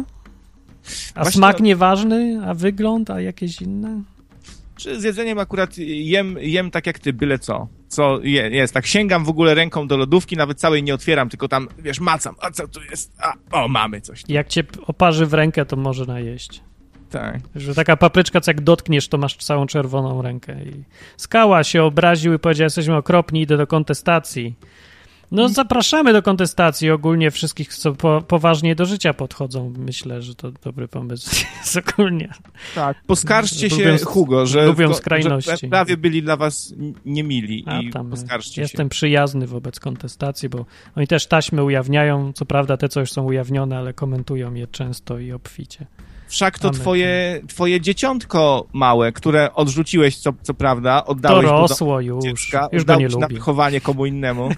A: a
B: Właśnie
A: smak
B: to-
A: nieważny, a wygląd, a jakieś inne.
B: Czy z jedzeniem akurat jem, jem tak jak ty, byle co. Co je, jest, tak sięgam w ogóle ręką do lodówki, nawet całej nie otwieram, tylko tam, wiesz, macam, a co tu jest? A, o, mamy coś.
A: Jak cię oparzy w rękę, to może najeść.
B: Tak.
A: Że taka papryczka, co jak dotkniesz, to masz całą czerwoną rękę. I Skała się obraził i powiedział, jesteśmy okropni, idę do kontestacji. No zapraszamy do kontestacji ogólnie wszystkich, co po, poważnie do życia podchodzą. Myślę, że to dobry pomysł jest ogólnie.
B: Tak. Poskarżcie się,
A: Lubią-
B: Hugo, że,
A: lubią
B: w-
A: skrajności.
B: że prawie byli dla was n- niemili
A: A
B: i
A: tam
B: poskarżcie
A: jestem
B: się.
A: przyjazny wobec kontestacji, bo oni też taśmy ujawniają, co prawda te, co już są ujawnione, ale komentują je często i obficie.
B: Wszak to
A: Mamy
B: twoje, twoje dzieciątko małe, które odrzuciłeś, co, co prawda,
A: To
B: oddałeś do
A: rosło już,
B: dziecka,
A: już go nie
B: oddałeś na
A: lubię.
B: wychowanie komu innemu.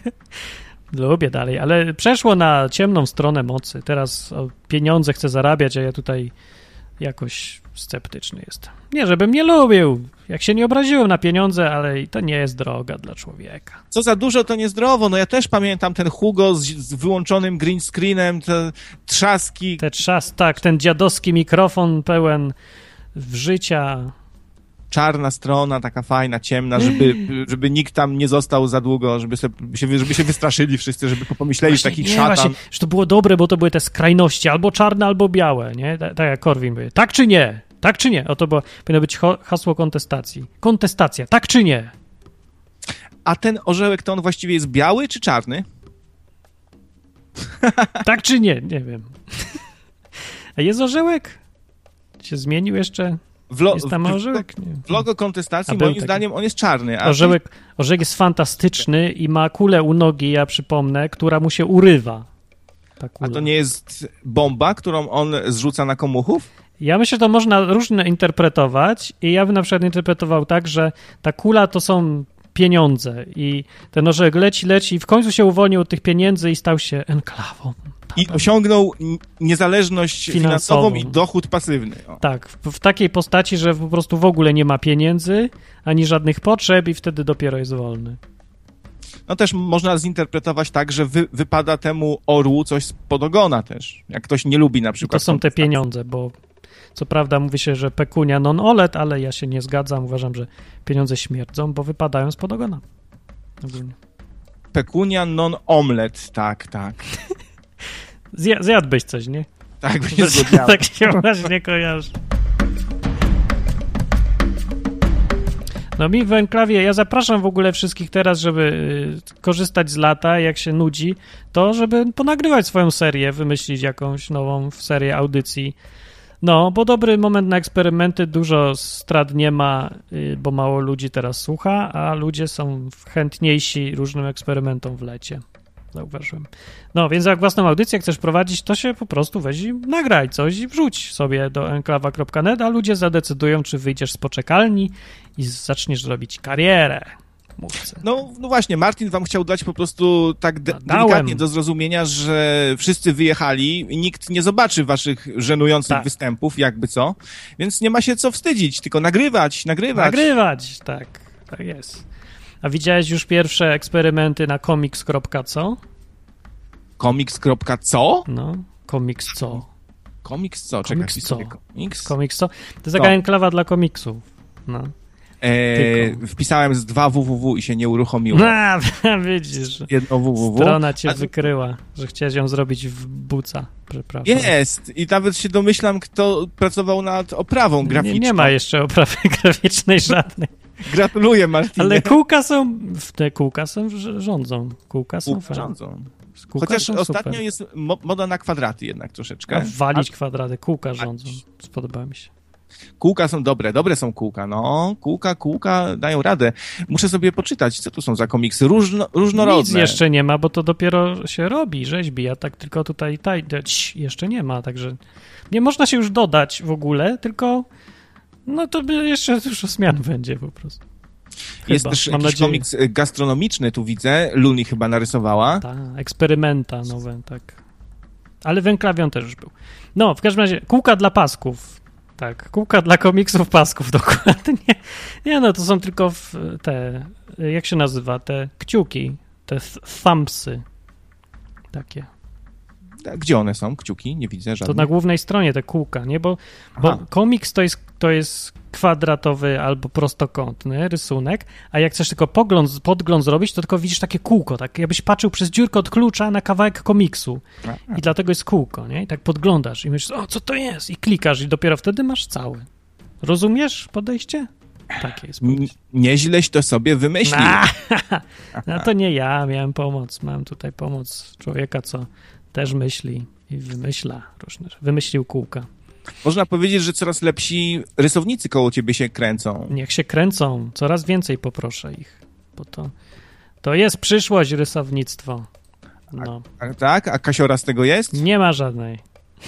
A: Lubię dalej, ale przeszło na ciemną stronę mocy. Teraz o pieniądze chce zarabiać, a ja tutaj jakoś sceptyczny jestem. Nie, żebym nie lubił. Jak się nie obraziłem na pieniądze, ale i to nie jest droga dla człowieka.
B: Co za dużo, to niezdrowo. No ja też pamiętam ten Hugo z, z wyłączonym green screenem, te trzaski.
A: Te trzas, tak, ten dziadowski mikrofon pełen w życia.
B: Czarna strona, taka fajna, ciemna, żeby, żeby nikt tam nie został za długo, żeby, se, się, żeby się wystraszyli wszyscy, żeby pomyśleli, że taki
A: nie,
B: szatan.
A: właśnie, że to było dobre, bo to były te skrajności, albo czarne, albo białe, nie? Tak, tak jak Korwin mówi. Tak czy nie? Tak czy nie? O, to było, powinno być ho- hasło kontestacji. Kontestacja, tak czy nie?
B: A ten orzełek to on właściwie jest biały czy czarny?
A: Tak czy nie? Nie wiem. A jest orzełek? Się zmienił jeszcze?
B: W lo,
A: Jest tam
B: w,
A: orzełek? Nie.
B: w logo kontestacji
A: A był
B: moim
A: taki.
B: zdaniem on jest czarny. A
A: Orzełek, orzełek jest fantastyczny i ma kulę u nogi, ja przypomnę, która mu się urywa. Ta kula.
B: A to nie jest bomba, którą on zrzuca na komuchów?
A: Ja myślę, że to można różnie interpretować i ja bym na przykład interpretował tak, że ta kula to są pieniądze i ten orzech leci, leci i w końcu się uwolnił od tych pieniędzy i stał się enklawą.
B: I osiągnął n- niezależność finansową, finansową i dochód pasywny. O.
A: Tak, w, w takiej postaci, że po prostu w ogóle nie ma pieniędzy, ani żadnych potrzeb i wtedy dopiero jest wolny.
B: No też można zinterpretować tak, że wy, wypada temu orłu coś spod ogona też. Jak ktoś nie lubi na przykład...
A: I to są te pieniądze, bo co prawda mówi się, że pecunia non olet, ale ja się nie zgadzam. Uważam, że pieniądze śmierdzą, bo wypadają spod ogona. Ogólnie.
B: Pecunia non omlet, tak, tak.
A: Zja- zjadłbyś coś, nie?
B: Tak, by się zgodniało.
A: Tak się właśnie kojarzy. No mi w enklawie, ja zapraszam w ogóle wszystkich teraz, żeby y, korzystać z lata, jak się nudzi, to żeby ponagrywać swoją serię, wymyślić jakąś nową serię audycji. No, bo dobry moment na eksperymenty, dużo strat nie ma, y, bo mało ludzi teraz słucha, a ludzie są chętniejsi różnym eksperymentom w lecie. Zauważyłem. No, więc jak własną audycję chcesz prowadzić, to się po prostu weź i nagraj coś i wrzuć sobie do enklawa kropka net, a ludzie zadecydują, czy wyjdziesz z poczekalni i zaczniesz robić karierę. Mówcy.
B: No, no właśnie, Martin wam chciał dać po prostu tak de- delikatnie do zrozumienia, że wszyscy wyjechali i nikt nie zobaczy waszych żenujących
A: tak.
B: występów, jakby co, więc nie ma się co wstydzić, tylko nagrywać, nagrywać.
A: Nagrywać, tak, tak jest. A widziałeś już pierwsze eksperymenty na komiks kropka co?
B: Komiks kropka co?
A: No, komiks co?
B: Komiks co?
A: Komiks
B: Czekaj,
A: co?
B: sobie komiks?
A: Komiks co? To jest taka enklawa dla komiksów. No.
B: Eee, wpisałem z dwa www i się nie uruchomiło.
A: A, widzisz.
B: Jedno www.
A: Strona cię
B: A...
A: wykryła, że chciałeś ją zrobić w buca. Przepraszam.
B: Jest! I nawet się domyślam, kto pracował nad oprawą graficzną.
A: Nie, nie ma jeszcze oprawy graficznej żadnej.
B: Gratuluję, Martinie.
A: Ale kółka są, te kółka są, rządzą. Kółka są
B: Kółka rządzą.
A: Kółka
B: Chociaż
A: są
B: ostatnio
A: super.
B: jest mo- moda na kwadraty jednak troszeczkę.
A: A walić
B: A...
A: kwadraty, kółka rządzą. Spodoba mi się.
B: Kółka są dobre, dobre są kółka, no. Kółka, kółka dają radę. Muszę sobie poczytać, co tu są za komiksy. Różno, różnorodne.
A: Nic jeszcze nie ma, bo to dopiero się robi, rzeźbi, a tak tylko tutaj, taj, cii, jeszcze nie ma, także nie można się już dodać w ogóle, tylko no to jeszcze dużo zmian będzie po prostu. Chyba,
B: jest też
A: mam
B: jakiś
A: nadzieję.
B: komiks gastronomiczny, tu widzę. Luni chyba narysowała.
A: Tak, eksperymenta nowe, tak. Ale w enklawie on też już był. No, w każdym razie, kółka dla pasków. Tak, kółka dla komiksów pasków, dokładnie. Nie no, to są tylko w te, jak się nazywa, te kciuki, te th- thumbsy. Takie.
B: Gdzie one są? Kciuki? Nie widzę żadnych.
A: To na głównej stronie te kółka, nie? Bo, bo komiks to jest, to jest kwadratowy albo prostokątny rysunek, a jak chcesz tylko pogląd, podgląd zrobić, to tylko widzisz takie kółko, tak jakbyś patrzył przez dziurkę od klucza na kawałek komiksu. I dlatego jest kółko, nie? I tak podglądasz i myślisz, o, co to jest? I klikasz i dopiero wtedy masz cały. Rozumiesz podejście? Takie jest podejście.
B: N- nieźleś to sobie wymyślił.
A: No to nie ja, miałem pomoc. Mam tutaj pomoc człowieka, co też myśli i wymyśla różne rzeczy. Wymyślił kółka.
B: Można powiedzieć, że coraz lepsi rysownicy koło ciebie się kręcą.
A: Niech się kręcą. Coraz więcej poproszę ich, bo to, to jest przyszłość, rysownictwo. No.
B: A, tak? A kasiora z tego jest?
A: Nie ma żadnej.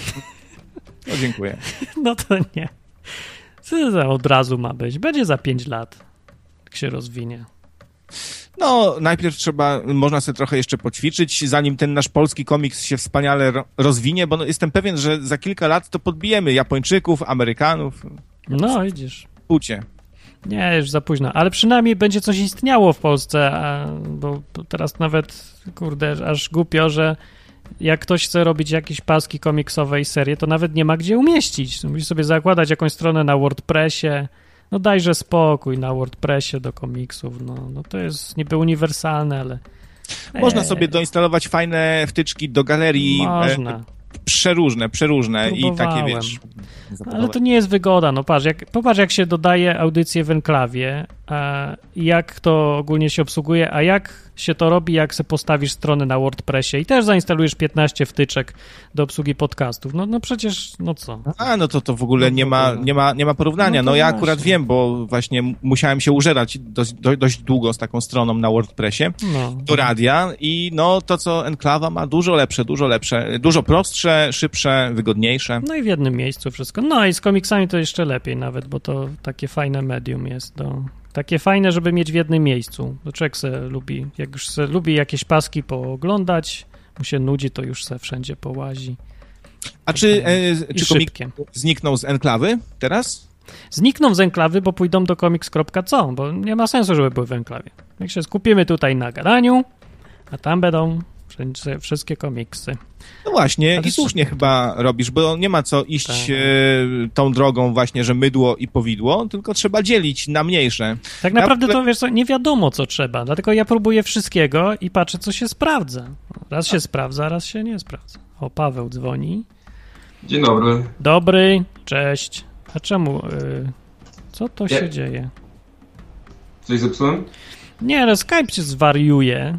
B: No dziękuję.
A: No to nie. Co za od razu ma być? Będzie za pięć lat, jak się rozwinie.
B: No, najpierw trzeba, można sobie trochę jeszcze poćwiczyć, zanim ten nasz polski komiks się wspaniale ro- rozwinie, bo no, jestem pewien, że za kilka lat to podbijemy Japończyków, Amerykanów.
A: No, widzisz.
B: Pucie.
A: Nie, już za późno, ale przynajmniej będzie coś istniało w Polsce, a, bo teraz nawet, kurde, aż głupio, że jak ktoś chce robić jakieś paski komiksowe i serie, to nawet nie ma gdzie umieścić. Musi sobie zakładać jakąś stronę na WordPressie. No dajże spokój na WordPressie do komiksów. No, no to jest niby uniwersalne, ale...
B: Można
A: eee,
B: sobie doinstalować fajne wtyczki do galerii.
A: Można.
B: E, przeróżne, przeróżne i takie,
A: Próbowałem.
B: wiesz...
A: Ale to nie jest wygoda, no patrz, jak, popatrz jak się dodaje audycję w enklawie, a jak to ogólnie się obsługuje, a jak się to robi, jak sobie postawisz stronę na WordPressie i też zainstalujesz piętnaście wtyczek do obsługi podcastów. No, no przecież, no co?
B: A, no to to w ogóle
A: No
B: nie,
A: w
B: ma,
A: ogóle.
B: nie, ma, nie ma porównania.
A: No
B: No,
A: to
B: ja
A: właśnie.
B: akurat wiem, bo właśnie musiałem się użerać dość, do, dość długo z taką stroną na WordPressie
A: No.
B: do radia i no to, co Enklawa ma, dużo lepsze, dużo lepsze, dużo prostsze, szybsze, wygodniejsze.
A: No i w jednym miejscu wszystko. No i z komiksami to jeszcze lepiej nawet, bo to takie fajne medium jest do Takie fajne, żeby mieć w jednym miejscu. Bo człowiek se lubi, jak już se lubi jakieś paski pooglądać, mu się nudzi, to już se wszędzie połazi.
B: A czy, e, czy komik
A: szybkie.
B: zniknął z enklawy teraz?
A: Znikną z enklawy, bo pójdą do komiks kropka co, bo nie ma sensu, żeby były w enklawie. Jak się skupimy tutaj na gadaniu, a tam będą wszędzie wszystkie komiksy.
B: No właśnie,
A: Ale
B: i słusznie chyba robisz, bo nie ma co iść
A: Tak.
B: e, tą drogą właśnie, że mydło i powidło, tylko trzeba dzielić na mniejsze.
A: Tak naprawdę to, wiesz co, nie wiadomo, co trzeba, dlatego ja próbuję wszystkiego i patrzę, co się sprawdza. Raz się sprawdza, raz się nie sprawdza. O, Paweł dzwoni.
H: Dzień dobry.
A: Dobry, cześć. A czemu? Y, co to się
H: Nie.
A: dzieje?
H: Coś zepsułem?
A: Nie, no Skype się zwariuje.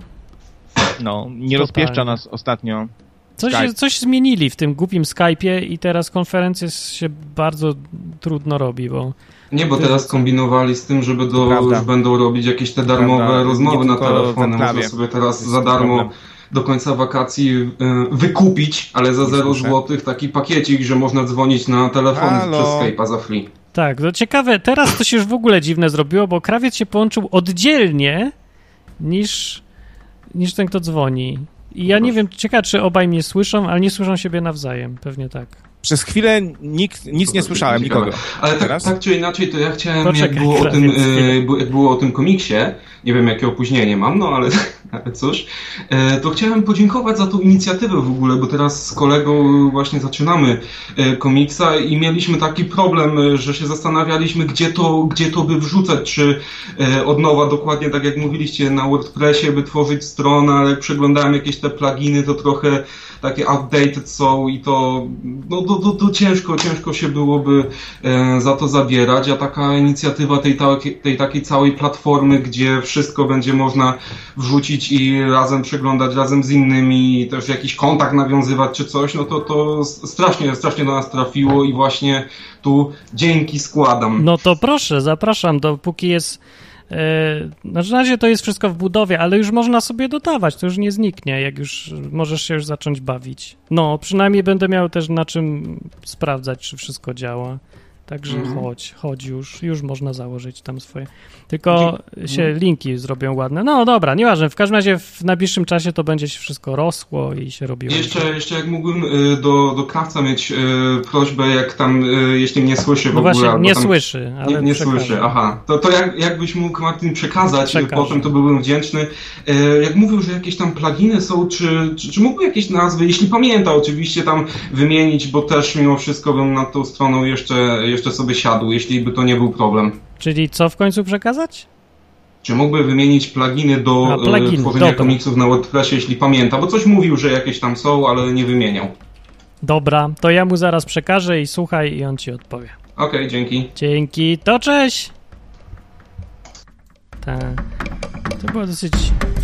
B: No, nie
A: Totalnie.
B: rozpieszcza nas ostatnio.
A: Coś,
B: Skype.
A: coś zmienili w tym głupim Skype'ie i teraz konferencję się bardzo trudno robi, bo
H: Nie, bo teraz kombinowali z tym, żeby do,
B: Prawda.
H: już będą robić jakieś te darmowe
B: Prawda.
H: rozmowy
B: Nie
H: na
B: tylko w
H: telefony.
B: enklawie.
H: Można sobie teraz
B: To jest
H: za darmo
B: problem.
H: do końca wakacji y, wykupić, ale za
B: Nie
H: zero
B: słyszę.
H: złotych taki pakiecik, że można dzwonić na telefon
B: Halo.
H: przez Skype'a za free.
A: tak, to ciekawe, teraz to się już w ogóle dziwne zrobiło, bo krawiec się połączył oddzielnie niż, niż ten, kto dzwoni. I ja nie wiem, ciekawe, czy obaj mnie słyszą, ale nie słyszą siebie nawzajem, pewnie tak.
B: Przez chwilę nikt, nic nie słyszałem,
H: Ciekawe.
B: nikogo.
H: Ale tak,
B: Teraz?
H: tak czy inaczej, to ja chciałem,
A: Poczekaj,
H: jak było, o tym,
A: krawiec, chwilę.
H: e, bu- jak było o tym komiksie, nie wiem jakie opóźnienie mam, no ale, ale cóż, e, to chciałem podziękować za tą inicjatywę w ogóle, bo teraz z kolegą właśnie zaczynamy e, komiksa i mieliśmy taki problem, e, że się zastanawialiśmy, gdzie to, gdzie to by wrzucać, czy e, od nowa dokładnie tak jak mówiliście na WordPressie, by tworzyć stronę, ale jak przeglądałem jakieś te pluginy, to trochę takie outdated są i to, no to, to, to ciężko, ciężko się byłoby e, za to zabierać, a taka inicjatywa tej, ta, tej takiej całej platformy, gdzie wszystko będzie można wrzucić i razem przeglądać, razem z innymi, też jakiś kontakt nawiązywać czy coś, no to, to strasznie, strasznie do nas trafiło i właśnie tu dzięki składam.
A: No to proszę, zapraszam, dopóki jest... Yy, znaczy na razie to jest wszystko w budowie, ale już można sobie dodawać, to już nie zniknie, jak już możesz się już zacząć bawić. No, przynajmniej będę miał też na czym sprawdzać, czy wszystko działa. Także
H: Mhm.
A: chodź, chodź już, już można założyć tam swoje. Tylko się linki zrobią ładne. No dobra, nieważne, w każdym razie w najbliższym czasie to będzie się wszystko rosło i się robiło.
H: Jeszcze, jeszcze jak mógłbym y, do, do krawca mieć y, prośbę, jak tam, y, jeśli mnie słyszy w
A: No
H: ogóle.
A: właśnie,
H: albo
A: nie
H: tam,
A: słyszy, ale
H: Nie, nie
A: przekażę.
H: słyszy, aha. To, to jak, jakbyś mógł, Martin, przekazać,
A: Przekażę.
H: potem to byłbym wdzięczny. E, jak mówił, że jakieś tam pluginy są, czy, czy, czy mógłby jakieś nazwy, jeśli pamięta oczywiście, tam wymienić, bo też mimo wszystko bym nad tą stroną jeszcze, jeszcze sobie siadł, jeśli by to nie był problem.
A: Czyli co w końcu przekazać?
H: Czy mógłby wymienić pluginy do
A: A, pluginy,
H: e, tworzenia
A: dobra.
H: komiksów na WordPressie, jeśli pamięta? Bo coś mówił, że jakieś tam są, ale nie wymieniał.
A: Dobra, to ja mu zaraz przekażę i słuchaj i on ci odpowie.
H: Okej, dzięki.
A: Dzięki, to cześć! Tak, to było dosyć...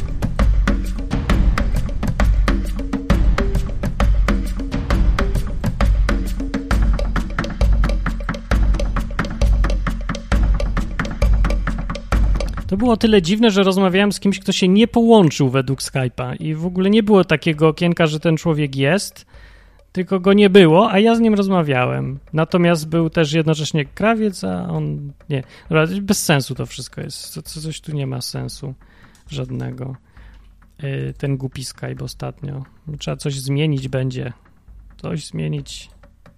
A: To było tyle dziwne, że rozmawiałem z kimś, kto się nie połączył według Skype'a i w ogóle nie było takiego okienka, że ten człowiek jest, tylko go nie było, a ja z nim rozmawiałem. Natomiast był też jednocześnie krawiec, a on nie. Dobra, bez sensu to wszystko jest. Co, co, coś tu nie ma sensu żadnego. Yy, ten głupi Skype ostatnio. Trzeba coś zmienić będzie. Coś zmienić.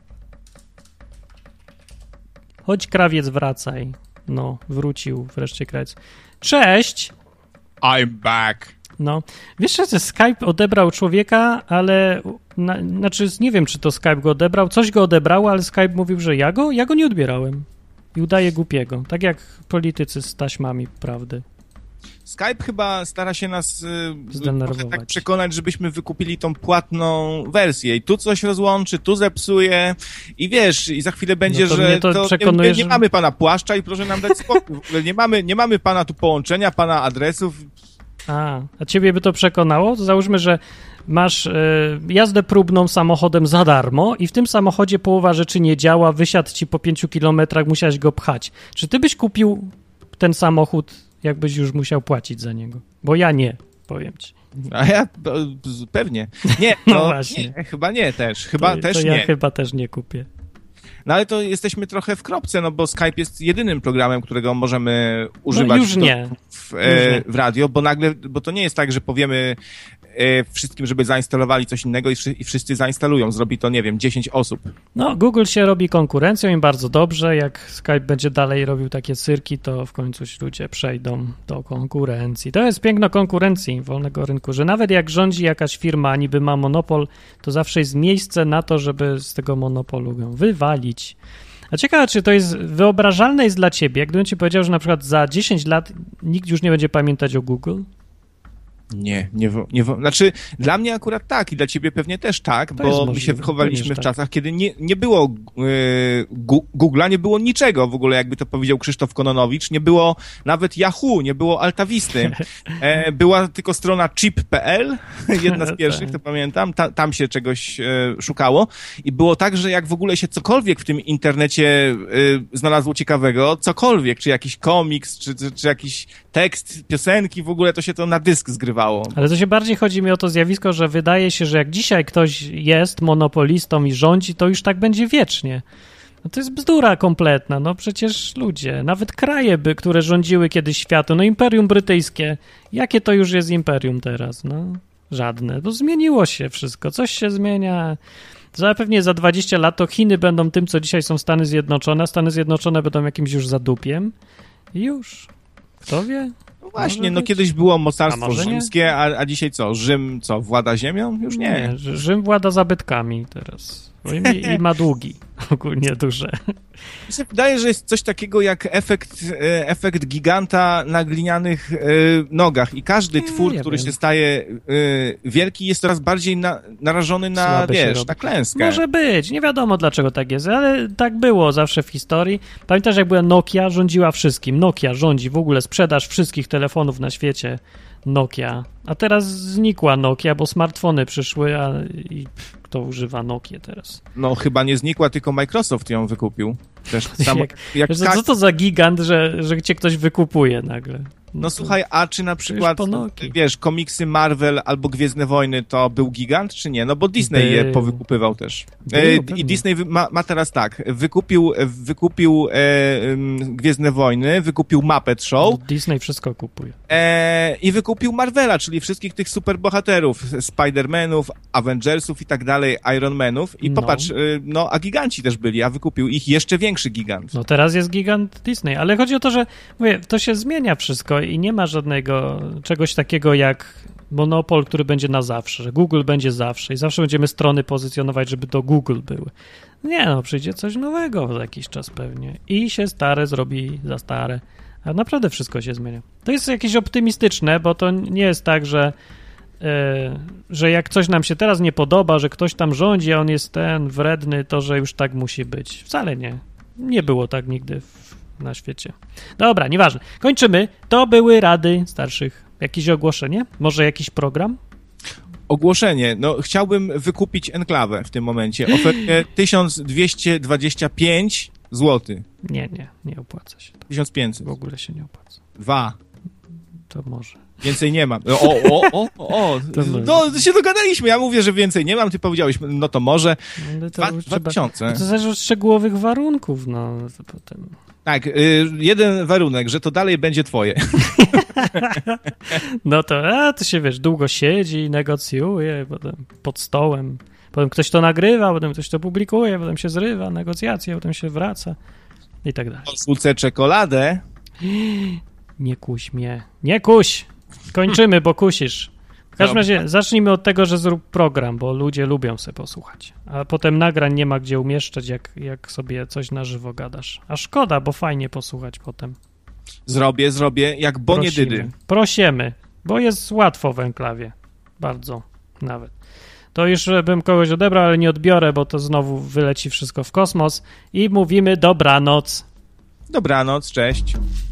A: Chodź krawiec, wracaj. No, wrócił wreszcie krawiec. Cześć!
B: I'm back.
A: No, wiesz, że Skype odebrał człowieka, ale, na, znaczy nie wiem, czy to Skype go odebrał, coś go odebrało, ale Skype mówił, że ja go, ja go nie odbierałem i udaje głupiego, tak jak politycy z taśmami prawdy.
B: Skype chyba stara się nas y,
A: Zdenerwować.
B: tak przekonać, żebyśmy wykupili tą płatną wersję i tu coś rozłączy, tu zepsuje i wiesz, i za chwilę będzie,
A: No to
B: że
A: mnie to
B: to
A: przekonuje,
B: nie, nie
A: że-
B: mamy pana płaszcza i proszę nam dać spokój. W ogóle nie mamy, nie mamy pana tu połączenia, pana adresów.
A: A, a ciebie by to przekonało? To załóżmy, że masz y, jazdę próbną samochodem za darmo i w tym samochodzie połowa rzeczy nie działa, wysiadł ci po pięciu kilometrach, musiałeś go pchać. Czy ty byś kupił ten samochód, jakbyś już musiał płacić za niego? Bo ja nie, powiem ci.
B: A ja b- pewnie. Nie,
A: No
B: no,
A: właśnie.
B: nie, chyba nie też. Chyba
A: to,
B: też
A: to ja
B: nie.
A: chyba też nie kupię.
B: No ale to jesteśmy trochę w kropce, no bo Skype jest jedynym programem, którego możemy używać
A: No już nie.
B: W, e, w radio, bo nagle, bo to nie jest tak, że powiemy e, wszystkim, żeby zainstalowali coś innego i, wszy, i wszyscy zainstalują. Zrobi to, nie wiem, dziesięć osób.
A: No, Google się robi konkurencją i bardzo dobrze. Jak Skype będzie dalej robił takie cyrki, to w końcu ludzie przejdą do konkurencji. To jest piękno konkurencji wolnego rynku, że nawet jak rządzi jakaś firma, niby ma monopol, to zawsze jest miejsce na to, żeby z tego monopolu ją wywalić. A ciekawe, czy to jest wyobrażalne jest dla ciebie, gdybym ci powiedział, że na przykład za dziesięć lat nikt już nie będzie pamiętać o Google?
B: Nie, nie, nie, znaczy dla mnie akurat tak i dla ciebie pewnie też tak,
A: To jest
B: bo my
A: możliwe,
B: się wychowaliśmy
A: pewnie,
B: w
A: że
B: czasach, kiedy nie, nie było yy, Google'a, nie było niczego w ogóle, jakby to powiedział Krzysztof Kononowicz, nie było nawet Yahoo, nie było Altawisty, e, była tylko strona chip kropka p l, jedna z pierwszych, to pamiętam, Ta, tam się czegoś e, szukało i było tak, że jak w ogóle się cokolwiek w tym internecie e, znalazło ciekawego, cokolwiek, czy jakiś komiks, czy, czy, czy jakiś tekst, piosenki, w ogóle to się to na dysk zgrywało.
A: Ale to się bardziej chodzi mi o to zjawisko, że wydaje się, że jak dzisiaj ktoś jest monopolistą i rządzi, to już tak będzie wiecznie. No to jest bzdura kompletna, no przecież ludzie, nawet kraje, by, które rządziły kiedyś światem, no Imperium Brytyjskie, jakie to już jest imperium teraz? No żadne, bo zmieniło się wszystko, coś się zmienia. Zapewne za dwadzieścia lat to Chiny będą tym, co dzisiaj są Stany Zjednoczone, a Stany Zjednoczone będą jakimś już zadupiem i już. Kto wie?
B: No właśnie, no kiedyś było mocarstwo rzymskie, a, a dzisiaj co? Rzym co, włada ziemią? Już nie.
A: nie Rzym włada zabytkami teraz. I, i ma długi, ogólnie duże.
B: Mi się wydaje, że jest coś takiego jak efekt, efekt giganta na glinianych nogach i każdy twór,
A: nie
B: który
A: wiem.
B: się staje wielki, jest coraz bardziej na, narażony na,
A: Słaby się
B: wiesz,
A: robi.
B: na klęskę.
A: Może być, nie wiadomo dlaczego tak jest, ale tak było zawsze w historii. Pamiętasz, jak była Nokia, rządziła wszystkim. Nokia rządzi w ogóle sprzedaż wszystkich telefonów na świecie. Nokia. A teraz znikła Nokia, bo smartfony przyszły, a i kto używa Nokia teraz?
B: No chyba nie znikła, tylko Microsoft ją wykupił. Też samo,
A: jak,
B: jak
A: wiesz,
B: tak,
A: co to za gigant, że, że cię ktoś wykupuje nagle? No,
B: no
A: to,
B: słuchaj, a czy na przykład,
A: po Nokii.
B: wiesz, komiksy Marvel albo Gwiezdne Wojny to był gigant, czy nie? No bo Disney
A: Był.
B: je powykupywał też.
A: Był,
B: e,
A: pewnie.
B: I Disney wy- ma, ma teraz tak, wykupił, wykupił e, em, Gwiezdne Wojny, wykupił Muppet Show
A: Disney wszystko kupuje.
B: e, i wykupił Marvela, czyli wszystkich tych superbohaterów, Spider-Manów, Avengersów i tak dalej, Iron Manów i
A: No.
B: popatrz, e, no a giganci też byli, a wykupił ich jeszcze większy gigant.
A: No teraz jest gigant Disney, ale chodzi o to, że mówię, to się zmienia wszystko i nie ma żadnego czegoś takiego jak monopol, który będzie na zawsze, że Google będzie zawsze i zawsze będziemy strony pozycjonować, żeby to Google były. Nie no, przyjdzie coś nowego za jakiś czas pewnie i się stare zrobi za stare, a naprawdę wszystko się zmienia. To jest jakieś optymistyczne, bo to nie jest tak, że yy, że jak coś nam się teraz nie podoba, że ktoś tam rządzi, a on jest ten wredny, to że już tak musi być. Wcale nie. Nie było tak nigdy w, na świecie. Dobra, nieważne. Kończymy. To były rady starszych. Jakieś ogłoszenie? Może jakiś program?
B: Ogłoszenie. No, chciałbym wykupić enklawę w tym momencie. Ofertę tysiąc dwieście dwadzieścia pięć złotych.
A: Nie, nie, nie opłaca się to.
B: tysiąc pięćset.
A: W ogóle się nie opłaca.
B: Dwa.
A: To może.
B: Więcej nie mam. O, o, o, o, o.
A: To może.
B: No, się dogadaliśmy. Ja mówię, że więcej nie mam, ty powiedziałeś, no to może.
A: Ale to
B: Dwa,
A: już
B: dwa
A: trzeba,
B: tysiące.
A: to zależy od szczegółowych warunków, no to potem.
B: Tak, y, jeden warunek, że to dalej będzie twoje.
A: No to, a to się wiesz, długo siedzi, negocjuje, potem pod stołem, potem ktoś to nagrywa, potem ktoś to publikuje, potem się zrywa, negocjacje, potem się wraca i tak dalej.
B: Słódce czekoladę.
A: Nie kuś mnie, nie kuś! Kończymy, bo kusisz. W każdym razie zacznijmy od tego, że zrób program, bo ludzie lubią sobie posłuchać, a potem nagrań nie ma gdzie umieszczać, jak, jak sobie coś na żywo gadasz. A szkoda, bo fajnie posłuchać potem.
B: Zrobię, zrobię, jak Bonie
A: Prosimy.
B: Dydy.
A: Prosimy, bo jest łatwo w enklawie. Bardzo nawet. To już bym kogoś odebrał, ale nie odbiorę, bo to znowu wyleci wszystko w kosmos i mówimy dobranoc.
B: Dobranoc, cześć.